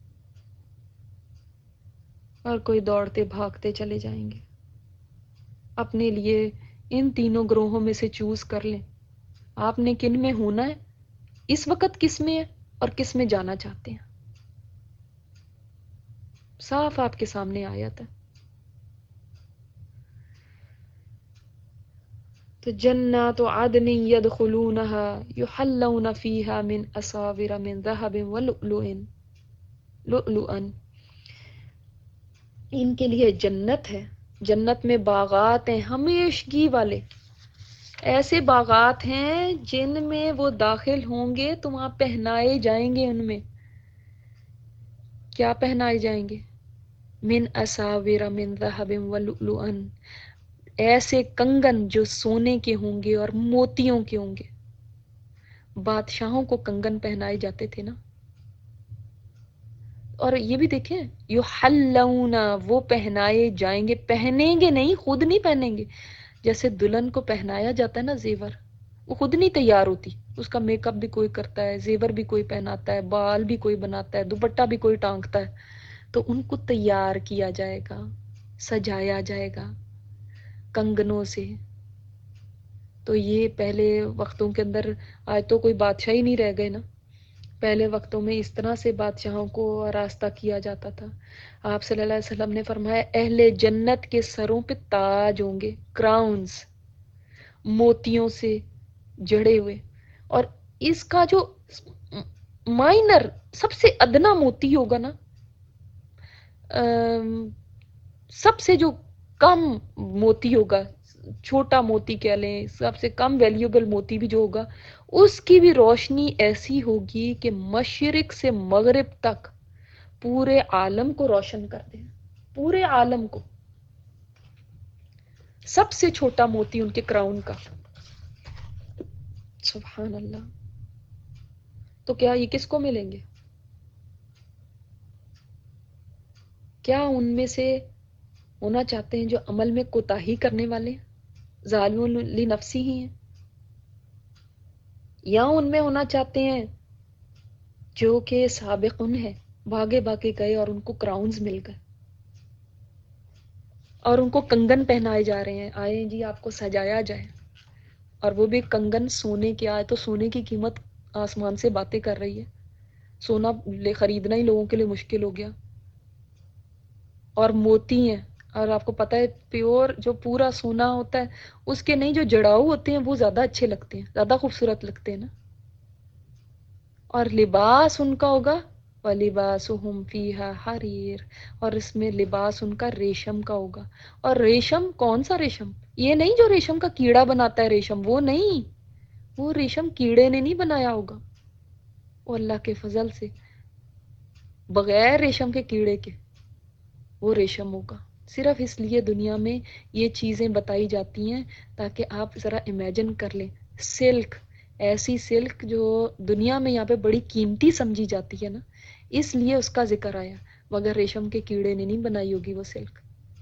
और कोई दौड़ते भागते चले जाएंगे। अपने लिए इन तीनों ग्रोहों में से चूज कर लें, आपने किन में होना है, इस वक्त किस में है और किस में जाना चाहते हैं, साफ आपके सामने आयत है। तो जन्नत आदन यदखुलूनहा युहल्लौन फीहा मिन असाविर मिन ज़हबिन व लुअलुअन लुअलुअन, इनके लिए जन्नत है, जन्नत में बागात हैं हमेशगी वाले, ऐसे बागात हैं जिनमें वो दाखिल होंगे तो वहां पहनाए जाएंगे, उनमें क्या पहनाए जाएंगे, मिन असाविर मिन ज़हबिन व लुअलुअन, ऐसे कंगन जो सोने के होंगे और मोतियों के होंगे। बादशाहों को कंगन पहनाए जाते थे ना। और ये भी देखें युहल्लौना, वो पहनाए जाएंगे, पहनेंगे नहीं, खुद नहीं पहनेंगे, जैसे दुल्हन को पहनाया जाता है ना जेवर, वो खुद नहीं तैयार होती, उसका मेकअप भी कोई करता है, जेवर भी कोई पहनाता है, बाल भी कोई बनाता है, दुपट्टा भी कोई टांगता है, तो उनको तैयार किया जाएगा, सजाया जाएगा कंगनों से, تو یہ پہلے وقتوں کے اندر، آج تو کوئی بادشاہ ہی نہیں رہ گئے نا، پہلے وقتوں میں اس طرح سے بادشاہوں کو آراستہ کیا جاتا تھا۔ آپ صلی اللہ علیہ وسلم نے فرمایا اہل جنت کے سروں پہ تاج ہوں گے، کراؤنز، موتیوں سے جڑے ہوئے، اور اس کا جو مائنر سب سے ادنا موتی ہوگا نا، سب سے جو کم موتی ہوگا، چھوٹا موتی کہہ لیں، سب سے کم ویلیوبل موتی بھی جو ہوگا، اس کی بھی روشنی ایسی ہوگی کہ مشرق سے مغرب تک پورے عالم کو روشن کر دے، پورے عالم کو۔ سب سے چھوٹا موتی ان کے کراؤن کا، سبحان اللہ۔ تو کیا یہ کس کو ملیں گے؟ کیا ان میں سے ہونا چاہتے ہیں جو عمل میں کوتاہی کرنے والے ہیں، ظالم لنفسی ہی ہیں، یا ان میں ہونا چاہتے ہیں جو کہ سابقن ہے، بھاگے بھاگے گئے اور ان کو کراؤنز مل گئے اور ان کو کنگن پہنائے جا رہے ہیں، آئے جی آپ کو سجایا جائے، اور وہ بھی کنگن سونے کے، آئے تو سونے کی قیمت آسمان سے باتیں کر رہی ہے، سونا لے خریدنا ہی لوگوں کے لیے مشکل ہو گیا، اور موتی ہیں، اور آپ کو پتہ ہے پیور جو پورا سونا ہوتا ہے اس کے نہیں، جو جڑاؤ ہوتے ہیں وہ زیادہ اچھے لگتے ہیں، زیادہ خوبصورت لگتے ہیں نا۔ اور لباس ان کا ہوگا وَلِبَاسُهُمْ فِيهَا حَرِيرٌ، اور اس میں لباس ان کا ریشم کا ہوگا۔ اور ریشم کون سا ریشم؟ یہ نہیں جو ریشم کا کیڑا بناتا ہے ریشم، وہ نہیں، وہ ریشم کیڑے نے نہیں بنایا ہوگا، وہ اللہ کے فضل سے بغیر ریشم کے کیڑے کے وہ ریشم ہوگا۔ صرف اس لیے دنیا میں یہ چیزیں بتائی جاتی ہیں تاکہ آپ ذرا امیجن کر لیں، سلک، ایسی سلک جو دنیا میں یہاں پہ بڑی قیمتی سمجھی جاتی ہے نا، اس لیے اس کا ذکر آیا، مگر ریشم کے کیڑے نے نہیں بنائی ہوگی وہ سلک۔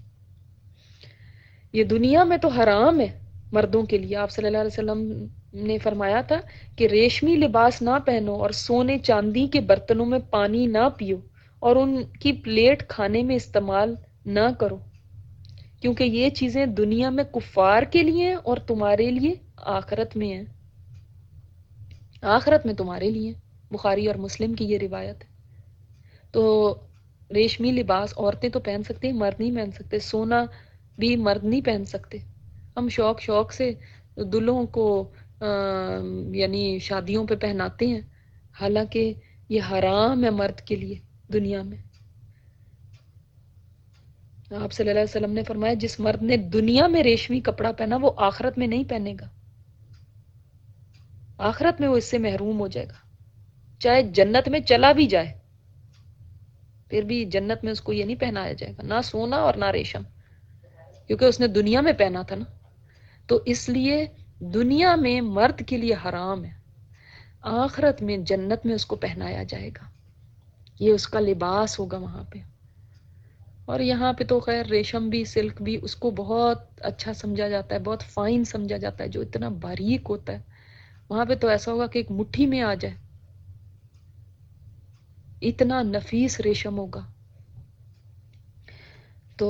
یہ دنیا میں تو حرام ہے مردوں کے لیے، آپ صلی اللہ علیہ وسلم نے فرمایا تھا کہ ریشمی لباس نہ پہنو اور سونے چاندی کے برتنوں میں پانی نہ پیو اور ان کی پلیٹ کھانے میں استعمال نہ کرو، کیونکہ یہ چیزیں دنیا میں کفار کے لیے ہیں اور تمہارے لیے آخرت میں ہیں، آخرت میں تمہارے لیے۔ بخاری اور مسلم کی یہ روایت ہے۔ تو ریشمی لباس عورتیں تو پہن سکتی ہیں، مرد نہیں پہن سکتے، سونا بھی مرد نہیں پہن سکتے۔ ہم شوق شوق سے دلہوں کو یعنی شادیوں پہ پہناتے ہیں، حالانکہ یہ حرام ہے مرد کے لیے دنیا میں۔ آپ صلی اللہ علیہ وسلم نے فرمایا جس مرد نے دنیا میں ریشمی کپڑا پہنا وہ آخرت میں نہیں پہنے گا، آخرت میں وہ اس سے محروم ہو جائے گا، چاہے جنت میں چلا بھی جائے پھر بھی جنت میں اس کو یہ نہیں پہنایا جائے گا، نہ سونا اور نہ ریشم، کیونکہ اس نے دنیا میں پہنا تھا نا۔ تو اس لیے دنیا میں مرد کے لیے حرام ہے، آخرت میں جنت میں اس کو پہنایا جائے گا، یہ اس کا لباس ہوگا وہاں پہ۔ اور یہاں پہ تو خیر ریشم بھی، سلک بھی، اس کو بہت اچھا سمجھا جاتا ہے، بہت فائن سمجھا جاتا ہے، جو اتنا باریک ہوتا ہے، وہاں پہ تو ایسا ہوگا کہ ایک مٹھی میں آ جائے، اتنا نفیس ریشم ہوگا۔ تو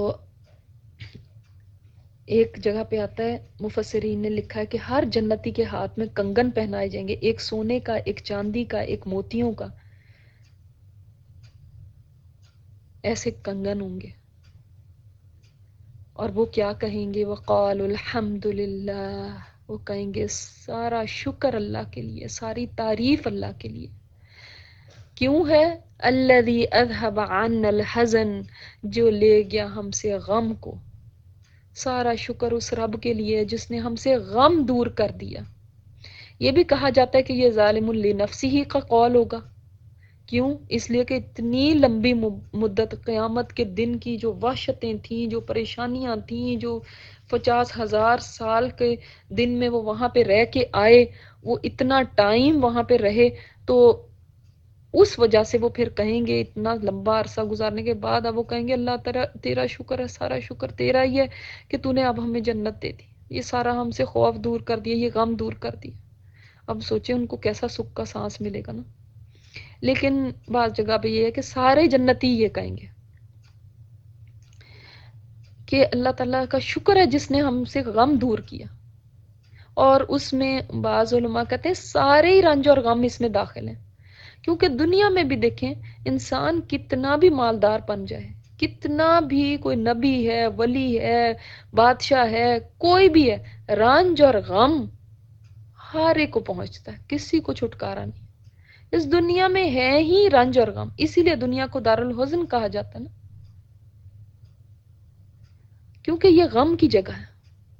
ایک جگہ پہ آتا ہے، مفسرین نے لکھا ہے کہ ہر جنتی کے ہاتھ میں کنگن پہنائے جائیں گے، ایک سونے کا، ایک چاندی کا، ایک موتیوں کا، ایسے کنگن ہوں گے، اور وہ کیا کہیں گے؟ وقالوا الحمد للہ، وہ کہیں گے سارا شکر اللہ کے لیے، ساری تعریف اللہ کے لیے۔ کیوں ہے؟ الذی اذهب عنا الحزن، جو لے گیا ہم سے غم کو، سارا شکر اس رب کے لیے جس نے ہم سے غم دور کر دیا۔ یہ بھی کہا جاتا ہے کہ یہ ظالم لنفسی ہی کا قول ہوگا، کیوں؟ اس لیے کہ اتنی لمبی مدت قیامت کے دن کی جو وحشتیں تھیں، جو پریشانیاں تھیں، جو پچاس ہزار سال کے دن میں وہ وہاں پہ رہ کے آئے، وہ اتنا ٹائم وہاں پہ رہے، تو اس وجہ سے وہ پھر کہیں گے، اتنا لمبا عرصہ گزارنے کے بعد اب وہ کہیں گے اللہ تیرا تیرا شکر ہے، سارا شکر تیرا ہی ہے کہ تو نے اب ہمیں جنت دے دی، یہ سارا ہم سے خوف دور کر دیا، یہ غم دور کر دیا۔ اب سوچیں ان کو کیسا سکھ کا سانس ملے گا نا۔ لیکن بعض جگہ پہ یہ ہے کہ سارے جنتی یہ کہیں گے کہ اللہ تعالیٰ کا شکر ہے جس نے ہم سے غم دور کیا، اور اس میں بعض علماء کہتے ہیں سارے ہی رنج اور غم اس میں داخل ہیں، کیونکہ دنیا میں بھی دیکھیں انسان کتنا بھی مالدار بن جائے، کتنا بھی کوئی نبی ہے، ولی ہے، بادشاہ ہے، کوئی بھی ہے، رنج اور غم ہر ایک کو پہنچتا ہے، کسی کو چھٹکارا نہیں۔ اس دنیا میں ہے ہی رنج اور غم، اسی لیے دنیا کو دارالحزن کہا جاتا ہے نا، کیونکہ یہ غم کی جگہ ہے،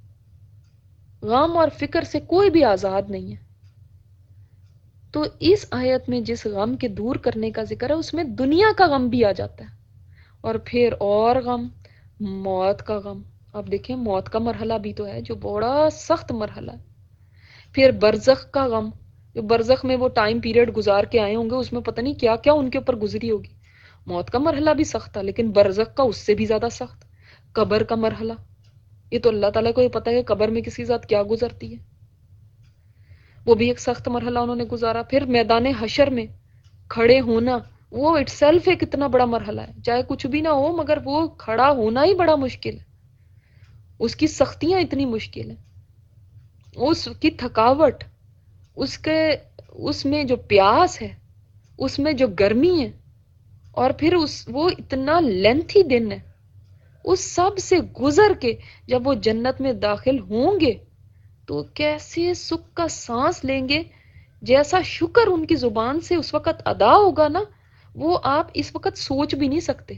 غم اور فکر سے کوئی بھی آزاد نہیں ہے۔ تو اس آیت میں جس غم کے دور کرنے کا ذکر ہے اس میں دنیا کا غم بھی آ جاتا ہے، اور پھر اور غم، موت کا غم۔ اب دیکھیں موت کا مرحلہ بھی تو ہے جو بڑا سخت مرحلہ ہے، پھر برزخ کا غم، جو برزخ میں وہ ٹائم پیریڈ گزار کے آئے ہوں گے، اس میں پتہ نہیں کیا کیا ان کے اوپر گزری ہوگی۔ موت کا مرحلہ بھی سخت تھا، لیکن برزخ کا اس سے بھی زیادہ سخت۔ قبر کا مرحلہ، یہ تو اللہ تعالیٰ کو یہ پتہ ہے کہ قبر میں کسی کے ساتھ کیا گزرتی ہے، وہ بھی ایک سخت مرحلہ انہوں نے گزارا۔ پھر میدان حشر میں کھڑے ہونا، وہ اٹ سیلف ایک اتنا بڑا مرحلہ ہے، چاہے کچھ بھی نہ ہو مگر وہ کھڑا ہونا ہی بڑا مشکل ہے، اس کی سختیاں اتنی مشکل ہیں، اس کی تھکاوٹ، اس کے اس میں جو پیاس ہے، اس میں جو گرمی ہے، اور پھر اس وہ اتنا لینتھی دن ہے، اس سب سے گزر کے جب وہ جنت میں داخل ہوں گے تو کیسے سکھ کا سانس لیں گے، جیسا شکر ان کی زبان سے اس وقت ادا ہوگا نا، وہ آپ اس وقت سوچ بھی نہیں سکتے۔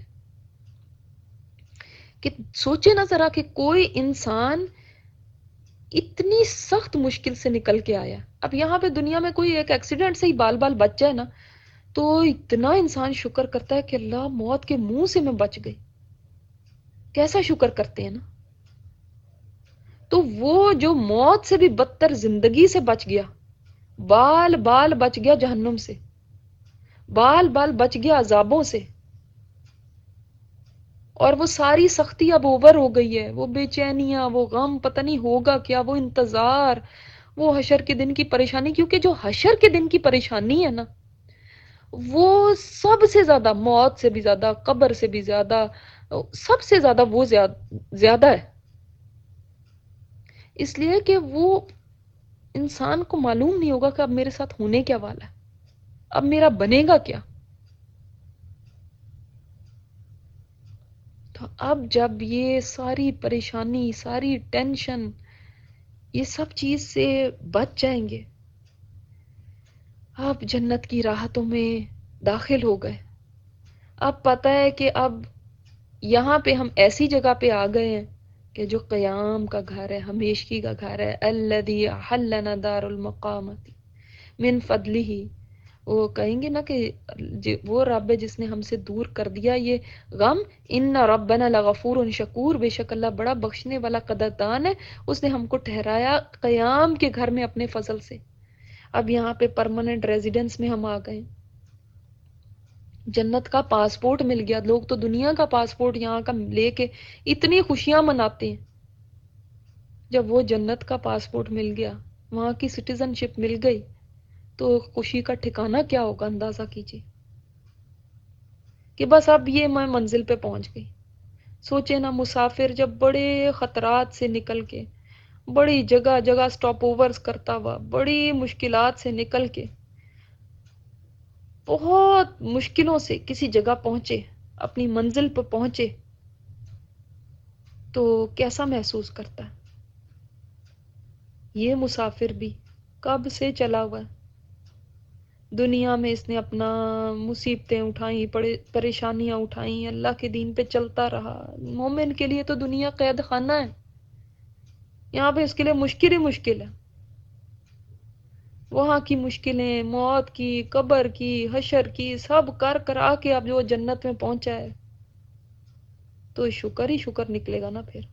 کہ سوچے نا ذرا کہ کوئی انسان اتنی سخت مشکل سے نکل کے آیا، اب یہاں پہ دنیا میں کوئی ایک ایکسیڈنٹ سے ہی بال بال بچ جائے نا تو اتنا انسان شکر کرتا ہے کہ اللہ موت کے منہ سے میں بچ گئی، کیسا شکر کرتے ہیں نا۔ تو وہ جو موت سے بھی بدتر زندگی سے بچ گیا، بال بال بچ گیا جہنم سے، بال بال بچ گیا عذابوں سے، اور وہ ساری سختی اب اوور ہو گئی ہے، وہ بے چینیاں، وہ غم، پتہ نہیں ہوگا کیا، وہ انتظار، وہ حشر کے دن کی پریشانی، کیونکہ جو حشر کے دن کی پریشانی ہے نا وہ سب سے زیادہ، موت سے بھی زیادہ، قبر سے بھی زیادہ، سب سے زیادہ وہ زیادہ ہے، اس لیے کہ وہ انسان کو معلوم نہیں ہوگا کہ اب میرے ساتھ ہونے کیا والا ہے، اب میرا بنے گا کیا۔ تو اب جب یہ ساری پریشانی، ساری ٹینشن، یہ سب چیز سے بچ جائیں گے، اب جنت کی راحتوں میں داخل ہو گئے، اب پتہ ہے کہ اب یہاں پہ ہم ایسی جگہ پہ آ گئے ہیں کہ جو قیام کا گھر ہے، ہمیشگی کا گھر ہے، الذی احلنا دار المقامت من فضلہ۔ وہ کہیں گے نا کہ وہ رب ہے جس نے ہم سے دور کر دیا یہ غم، ان ربنا لغفور شکور، بے شک اللہ بڑا بخشنے والا قدردان ہے، اس نے ہم کو ٹھہرایا قیام کے گھر میں اپنے فضل سے۔ اب یہاں پہ پرماننٹ ریزیڈنس میں ہم آ گئے، جنت کا پاسپورٹ مل گیا، لوگ تو دنیا کا پاسپورٹ یہاں کا لے کے اتنی خوشیاں مناتے ہیں، جب وہ جنت کا پاسپورٹ مل گیا، وہاں کی سٹیزن شپ مل گئی تو خوشی کا ٹھکانہ کیا ہوگا، اندازہ کیجیے کہ بس اب یہ میں منزل پہ پہنچ گئی۔ سوچے نا مسافر جب بڑے خطرات سے نکل کے، بڑی جگہ جگہ سٹاپ اوورز کرتا ہوا، بڑی مشکلات سے نکل کے، بہت مشکلوں سے کسی جگہ پہنچے، اپنی منزل پہ پہنچے تو کیسا محسوس کرتا ہے۔ یہ مسافر بھی کب سے چلا ہوا ہے، دنیا میں اس نے اپنا مصیبتیں اٹھائیں، پریشانیاں اٹھائیں، اللہ کے دین پہ چلتا رہا۔ مومن کے لیے تو دنیا قید خانہ ہے، یہاں پہ اس کے لیے مشکل ہی مشکل ہے، وہاں کی مشکلیں، موت کی، قبر کی، حشر کی، سب کر کرا کے اب جو جنت میں پہنچا ہے تو شکر ہی شکر نکلے گا نا پھر،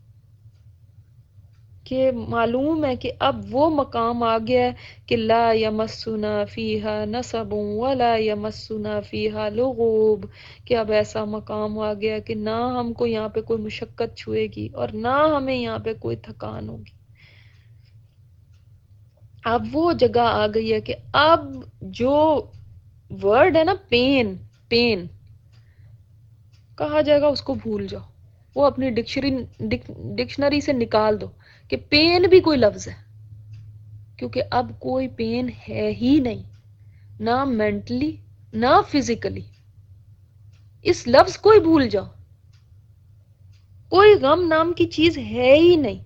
کہ معلوم ہے کہ اب وہ مقام آ گیا ہے کہ لا یمسنا فیہا نصب ولا یمسنا فیہا لغوب، کہ اب ایسا مقام آ گیا کہ نہ ہم کو یہاں پہ کوئی مشقت چھوئے گی اور نہ ہمیں یہاں پہ کوئی تھکان ہوگی۔ اب وہ جگہ آ گئی ہے کہ اب جو ورڈ ہے نا پین، پین کہا جائے گا اس کو بھول جاؤ، وہ اپنی ڈکشنری ڈکشنری سے نکال دو کہ پین بھی کوئی لفظ ہے، کیونکہ اب کوئی پین ہے ہی نہیں، نہ مینٹلی نہ فزیکلی. اس لفظ کو ہی بھول جاؤ، کوئی غم نام کی چیز ہے ہی نہیں.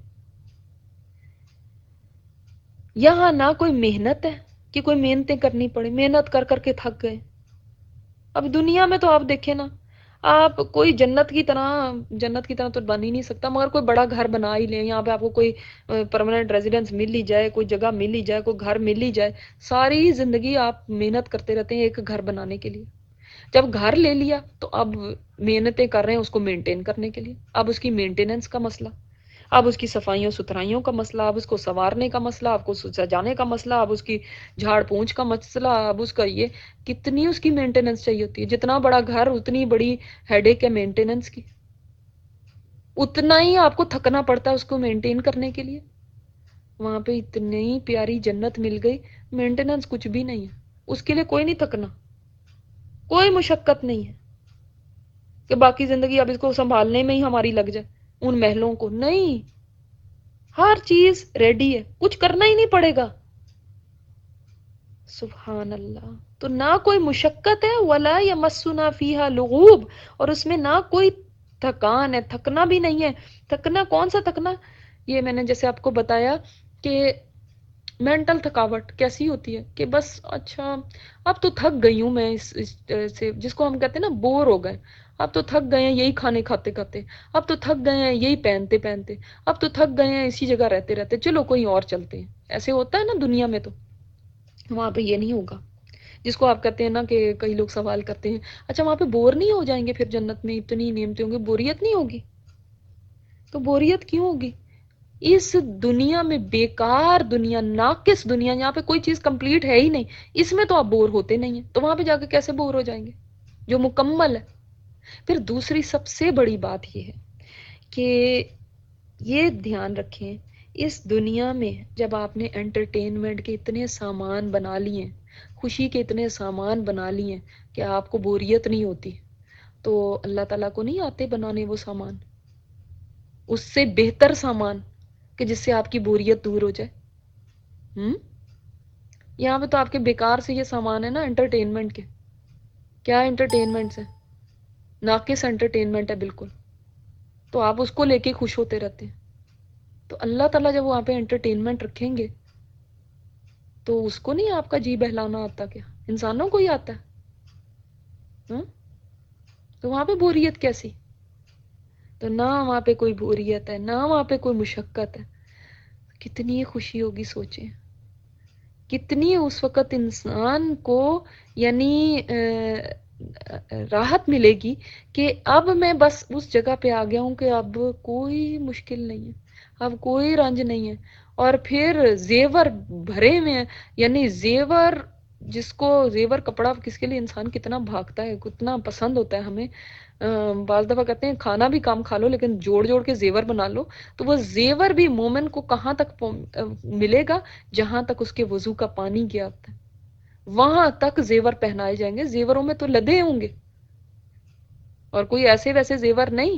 یہاں نہ کوئی محنت ہے کہ کوئی محنتیں کرنی پڑے، محنت کر کر کے تھک گئے. اب دنیا میں تو آپ دیکھیں نا، آپ کوئی جنت کی طرح جنت کی طرح تو بن ہی نہیں سکتا، مگر کوئی بڑا گھر بنا ہی لیں، یہاں پہ آپ کو کوئی پرماننٹ ریزیڈنس مل ہی جائے، کوئی جگہ مل ہی جائے، کوئی گھر مل ہی جائے، ساری زندگی آپ محنت کرتے رہتے ہیں ایک گھر بنانے کے لیے. جب گھر لے لیا تو اب محنتیں کر رہے ہیں اس کو مینٹین کرنے کے لیے. اب اس کی مینٹیننس کا مسئلہ، اب اس کی صفائیوں ستھرائیوں کا مسئلہ، اب اس کو سنوارنے کا مسئلہ، اب کو سجانے کا مسئلہ، اب اس کی جھاڑ پونچھ کا مسئلہ، اب اس کا یہ کتنی اس کی مینٹیننس چاہیے ہوتی ہے. جتنا بڑا گھر اتنی بڑی ہیڈیک ہے مینٹیننس کی، اتنا ہی آپ کو تھکنا پڑتا ہے اس کو مینٹین کرنے کے لیے. وہاں پہ اتنی پیاری جنت مل گئی، مینٹیننس کچھ بھی نہیں ہے، اس کے لیے کوئی نہیں تھکنا، کوئی مشقت نہیں ہے کہ باقی زندگی اب اس کو سنبھالنے میں ہی ہماری لگ جائے. ان محلوں کو نہیں، ہر چیز ریڈی ہے، کچھ کرنا ہی نہیں پڑے گا. سبحان اللہ. تو نہ کوئی مشقت ہے، ولا یمسنا فیہا لغوب، اور اس میں نہ کوئی تھکان ہے، تھکنا بھی نہیں ہے. تھکنا کون سا تھکنا؟ یہ میں نے جیسے آپ کو بتایا کہ مینٹل تھکاوٹ کیسی ہوتی ہے کہ بس اچھا اب تو تھک گئی ہوں میں اس, اس سے، جس کو ہم کہتے ہیں نا بور ہو گئے، اب تو تھک گئے ہیں یہی کھانے کھاتے کھاتے، اب تو تھک گئے ہیں یہی پہنتے پہنتے، اب تو تھک گئے ہیں اسی جگہ رہتے رہتے، چلو کوئی اور چلتے ہیں. ایسے ہوتا ہے نا دنیا میں. تو وہاں پہ یہ نہیں ہوگا. جس کو آپ کہتے ہیں نا کہ کئی لوگ سوال کرتے ہیں اچھا وہاں پہ بور نہیں ہو جائیں گے پھر جنت میں اتنی نعمتیں ہوں گی، بوریت نہیں ہوگی؟ تو بوریت کیوں ہوگی؟ اس دنیا میں بیکار دنیا، ناقص دنیا، یہاں پہ کوئی چیز کمپلیٹ ہے ہی نہیں، اس میں تو آپ بور ہوتے نہیں ہیں، تو وہاں پہ جا کے کیسے بور ہو جائیں گے جو مکمل ہے. پھر دوسری سب سے بڑی بات یہ ہے کہ یہ دھیان رکھیں، اس دنیا میں جب آپ نے انٹرٹینمنٹ کے اتنے سامان بنا لیے، خوشی کے اتنے سامان بنا لیے کہ آپ کو بوریت نہیں ہوتی، تو اللہ تعالیٰ کو نہیں آتے بنانے وہ سامان، اس سے بہتر سامان کہ جس سے آپ کی بوریت دور ہو جائے. ہم یہاں پہ تو آپ کے بیکار سے یہ سامان ہے نا انٹرٹینمنٹ کے. کیا انٹرٹینمنٹ ہے؟ ناقص انٹرٹینمنٹ ہے بالکل. تو آپ اس کو لے کے خوش ہوتے رہتے ہیں. تو اللہ تعالیٰ جب وہاں پہ انٹرٹینمنٹ رکھیں گے تو اس کو نہیں آپ کا جی بہلانا آتا؟ کیا انسانوں کو ہی آتا ہے؟ ہم؟ تو وہاں پہ بوریت کیسی؟ تو نہ وہاں پہ کوئی بوریت ہے، نہ وہاں پہ کوئی مشقت ہے. کتنی خوشی ہوگی سوچیں، کتنی اس وقت انسان کو یعنی راحت ملے گی کہ اب میں بس اس جگہ پہ آ گیا ہوں کہ اب کوئی مشکل نہیں ہے، اب کوئی رنج نہیں ہے. اور پھر زیور بھرے میں ہیں، یعنی زیور، جس کو زیور کپڑا کس کے لیے انسان کتنا بھاگتا ہے، کتنا پسند ہوتا ہے ہمیں. بعض دفعہ کہتے ہیں کھانا بھی کام کھا لو لیکن جوڑ جوڑ کے زیور بنا لو. تو وہ زیور بھی مومن کو کہاں تک ملے گا؟ جہاں تک اس کے وضو کا پانی گیا ہوتا ہے وہاں تک زیور پہنائے جائیں گے. زیوروں میں تو لدے ہوں گے اور کوئی ایسے ویسے زیور نہیں،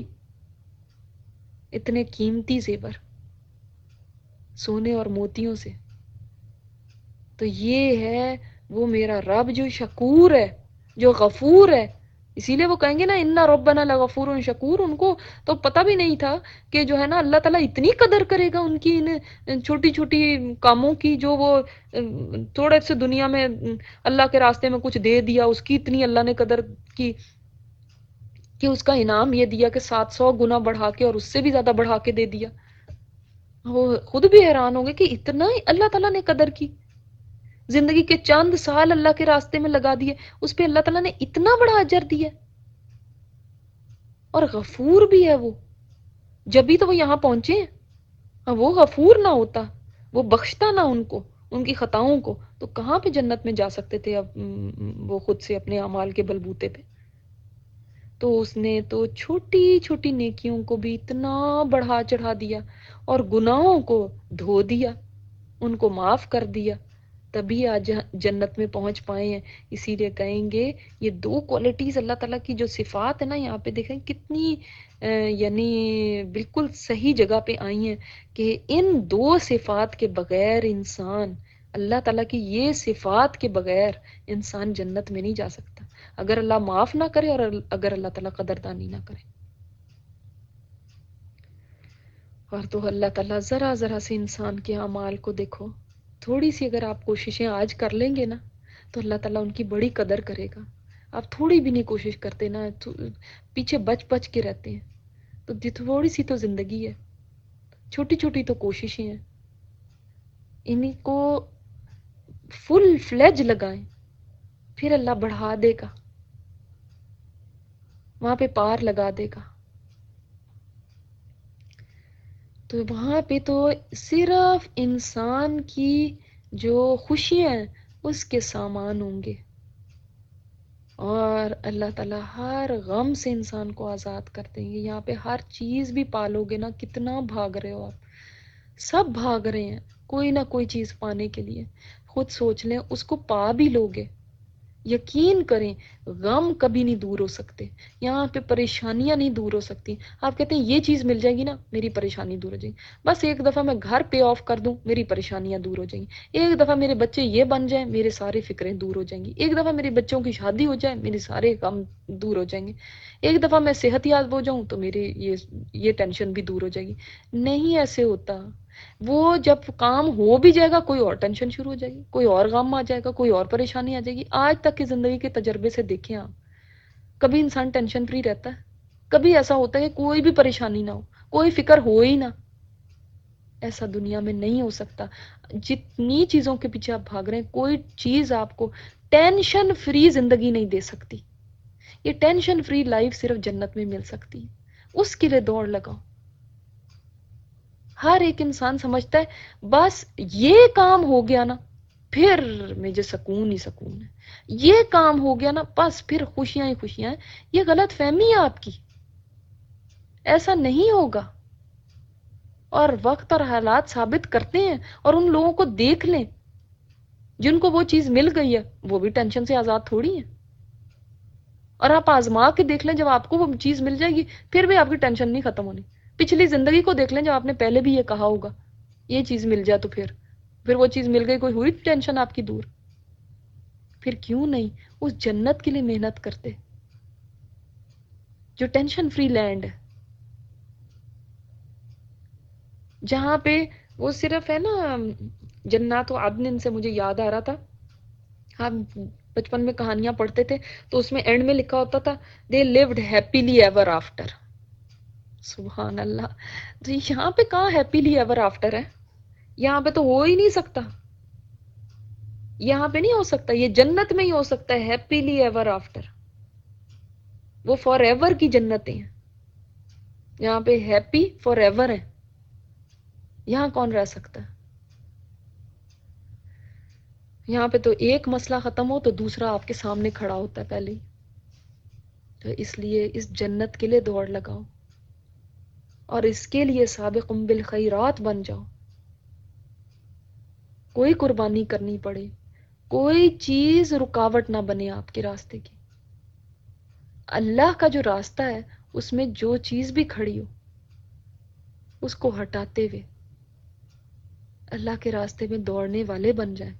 اتنے قیمتی زیور سونے اور موتیوں سے. تو یہ ہے وہ میرا رب جو شکور ہے، جو غفور ہے. اسی لیے وہ کہیں گے نا اِنَّ رَبَّنَا لَغَفُورٌ شَکُورٌ. ان کو تو پتہ بھی نہیں تھا کہ جو ہے نا اللہ تعالیٰ اتنی قدر کرے گا ان کی ان چھوٹی چھوٹی کاموں کی، جو وہ تھوڑے سے دنیا میں اللہ کے راستے میں کچھ دے دیا، اس کی اتنی اللہ نے قدر کی کہ اس کا انعام یہ دیا کہ سات سو گنا بڑھا کے اور اس سے بھی زیادہ بڑھا کے دے دیا. وہ خود بھی حیران ہو گئے کہ اتنا ہی اللہ تعالیٰ نے قدر کی. زندگی کے چند سال اللہ کے راستے میں لگا دیے، اس پہ اللہ تعالیٰ نے اتنا بڑا اجر دیا. اور غفور بھی ہے وہ، جبھی تو وہ یہاں پہنچے ہیں. وہ غفور نہ ہوتا، وہ بخشتا نہ ان کو ان کی خطاؤں کو، تو کہاں پہ جنت میں جا سکتے تھے اب وہ خود سے اپنے اعمال کے بلبوتے پہ. تو اس نے تو چھوٹی چھوٹی نیکیوں کو بھی اتنا بڑھا چڑھا دیا اور گناہوں کو دھو دیا، ان کو معاف کر دیا، تبھی آج جنت میں پہنچ پائے ہیں. اسی لیے کہیں گے یہ دو کوالٹیز اللہ تعالیٰ کی جو صفات ہے نا، یہاں پہ دیکھیں کتنی یعنی بالکل صحیح جگہ پہ آئی ہیں کہ ان دو صفات کے بغیر انسان، اللہ تعالیٰ کی یہ صفات کے بغیر انسان جنت میں نہیں جا سکتا، اگر اللہ معاف نہ کرے اور اگر اللہ تعالیٰ قدردانی نہ کرے. اور تو اللہ تعالیٰ ذرا ذرا سے انسان کے اعمال کو دیکھو، تھوڑی سی اگر آپ کوششیں آج کر لیں گے نا تو اللہ تعالیٰ ان کی بڑی قدر کرے گا. آپ تھوڑی بھی نہیں کوشش کرتے نا، پیچھے بچ بچ کے رہتے ہیں، تو تھوڑی سی تو زندگی ہے، چھوٹی چھوٹی تو کوششیں ہیں، انہیں کو فل فلیج لگائیں، پھر اللہ بڑھا دے گا، وہاں پہ پار لگا دے گا. تو وہاں پہ تو صرف انسان کی جو خوشیاں ہیں اس کے سامان ہوں گے، اور اللہ تعالیٰ ہر غم سے انسان کو آزاد کر دیں گے. یہاں پہ ہر چیز بھی پالو گے نا، کتنا بھاگ رہے ہو آپ، سب بھاگ رہے ہیں کوئی نہ کوئی چیز پانے کے لیے. خود سوچ لیں، اس کو پا بھی لوگے، یقین کریں غم کبھی نہیں دور ہو سکتے، یہاں پہ پریشانیاں نہیں دور ہو سکتی. آپ کہتے ہیں یہ چیز مل جائے گی نا میری پریشانی دور ہو جائے گی، بس ایک دفعہ میں گھر پے آف کر دوں میری پریشانیاں دور ہو جائیں گی، ایک دفعہ میرے بچے یہ بن جائیں میرے سارے فکریں دور ہو جائیں گی، ایک دفعہ میرے بچوں کی شادی ہو جائے میرے سارے غم دور ہو جائیں گے، ایک دفعہ میں صحت یاب ہو جاؤں تو میرے یہ یہ ٹینشن بھی دور ہو جائے گی. نہیں ایسے ہوتا، وہ جب کام ہو بھی جائے گا کوئی اور ٹینشن شروع ہو جائے گی، کوئی اور غم آ جائے گا، کوئی اور پریشانی آ جائے گی. آج تک کی زندگی کے تجربے سے دیکھیں آپ، کبھی انسان ٹینشن فری رہتا ہے؟ کبھی ایسا ہوتا ہے کہ کوئی بھی پریشانی نہ ہو، کوئی فکر ہو ہی نہ؟ ایسا دنیا میں نہیں ہو سکتا. جتنی چیزوں کے پیچھے آپ بھاگ رہے ہیں کوئی چیز آپ کو ٹینشن فری زندگی نہیں دے سکتی. یہ ٹینشن فری لائف صرف جنت میں مل سکتی ہے، اس کے لیے دوڑ لگاؤ. ہر ایک انسان سمجھتا ہے بس یہ کام ہو گیا نا پھر مجھے سکون ہی سکون ہے، یہ کام ہو گیا نا بس پھر خوشیاں ہی خوشیاں ہیں. یہ غلط فہمی ہے آپ کی، ایسا نہیں ہوگا. اور وقت اور حالات ثابت کرتے ہیں. اور ان لوگوں کو دیکھ لیں جن کو وہ چیز مل گئی ہے، وہ بھی ٹینشن سے آزاد تھوڑی ہیں. اور آپ آزما کے دیکھ لیں، جب آپ کو وہ چیز مل جائے گی پھر بھی آپ کی ٹینشن نہیں ختم ہونی. پچھلی زندگی کو دیکھ لیں، جب آپ نے پہلے بھی یہ کہا ہوگا یہ چیز مل جائے تو پھر پھر وہ چیز مل گئی، کوئی ہوئی ٹینشن آپ کی دور؟ پھر کیوں نہیں اس جنت کے لیے محنت کرتے جو ٹینشن فری لینڈ ہے، جہاں پہ وہ صرف ہے نا جنات و عدن. سے مجھے یاد آ رہا تھا، ہم بچپن میں کہانیاں پڑھتے تھے تو اس میں اینڈ میں لکھا ہوتا تھا they lived happily ever after. سبحان اللہ. تو یہاں پہ کہاں ہیپیلی ایور آفٹر ہے؟ یہاں پہ تو ہو ہی نہیں سکتا، یہاں پہ نہیں ہو سکتا، یہ جنت میں ہی ہو سکتا ہے ہیپیلی ایور آفٹر. وہ فار ایور کی جنتیں ہیں، یہاں پہ ہیپی فار ایور ہے. یہاں کون رہ سکتا ہے؟ یہاں پہ تو ایک مسئلہ ختم ہو تو دوسرا آپ کے سامنے کھڑا ہوتا ہے پہلے ہی. تو اس لیے اس جنت کے لیے دوڑ لگاؤ اور اس کے لیے سابقم بالخیرات بن جاؤ. کوئی قربانی کرنی پڑے، کوئی چیز رکاوٹ نہ بنے آپ کے راستے کی. اللہ کا جو راستہ ہے اس میں جو چیز بھی کھڑی ہو اس کو ہٹاتے ہوئے اللہ کے راستے میں دوڑنے والے بن جائیں.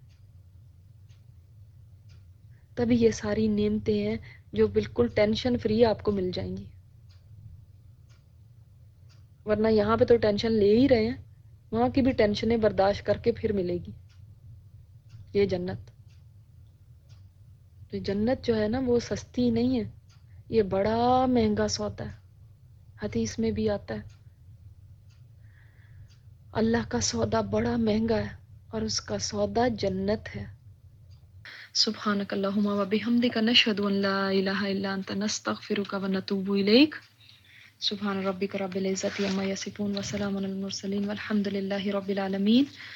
تبھی یہ ساری نعمتیں ہیں جو بالکل ٹینشن فری آپ کو مل جائیں گی. ورنہ یہاں پہ تو ٹینشن لے ہی رہے ہیں، وہاں کی بھی ٹینشنیں برداشت کر کے پھر ملے گی یہ جنت. تو جنت جو ہے نا وہ سستی نہیں ہے، یہ بڑا مہنگا سودا ہے. حدیث میں بھی آتا ہے اللہ کا سودا بڑا مہنگا ہے اور اس کا سودا جنت ہے. سبحانک اللہم و بحمدک نشہد ان لا الہ الا انت نستغفرک و نتوب الیک. سبحان ربک رب العزت عما یصفون وسلام علی المرسلین والحمد للہ رب العالمین.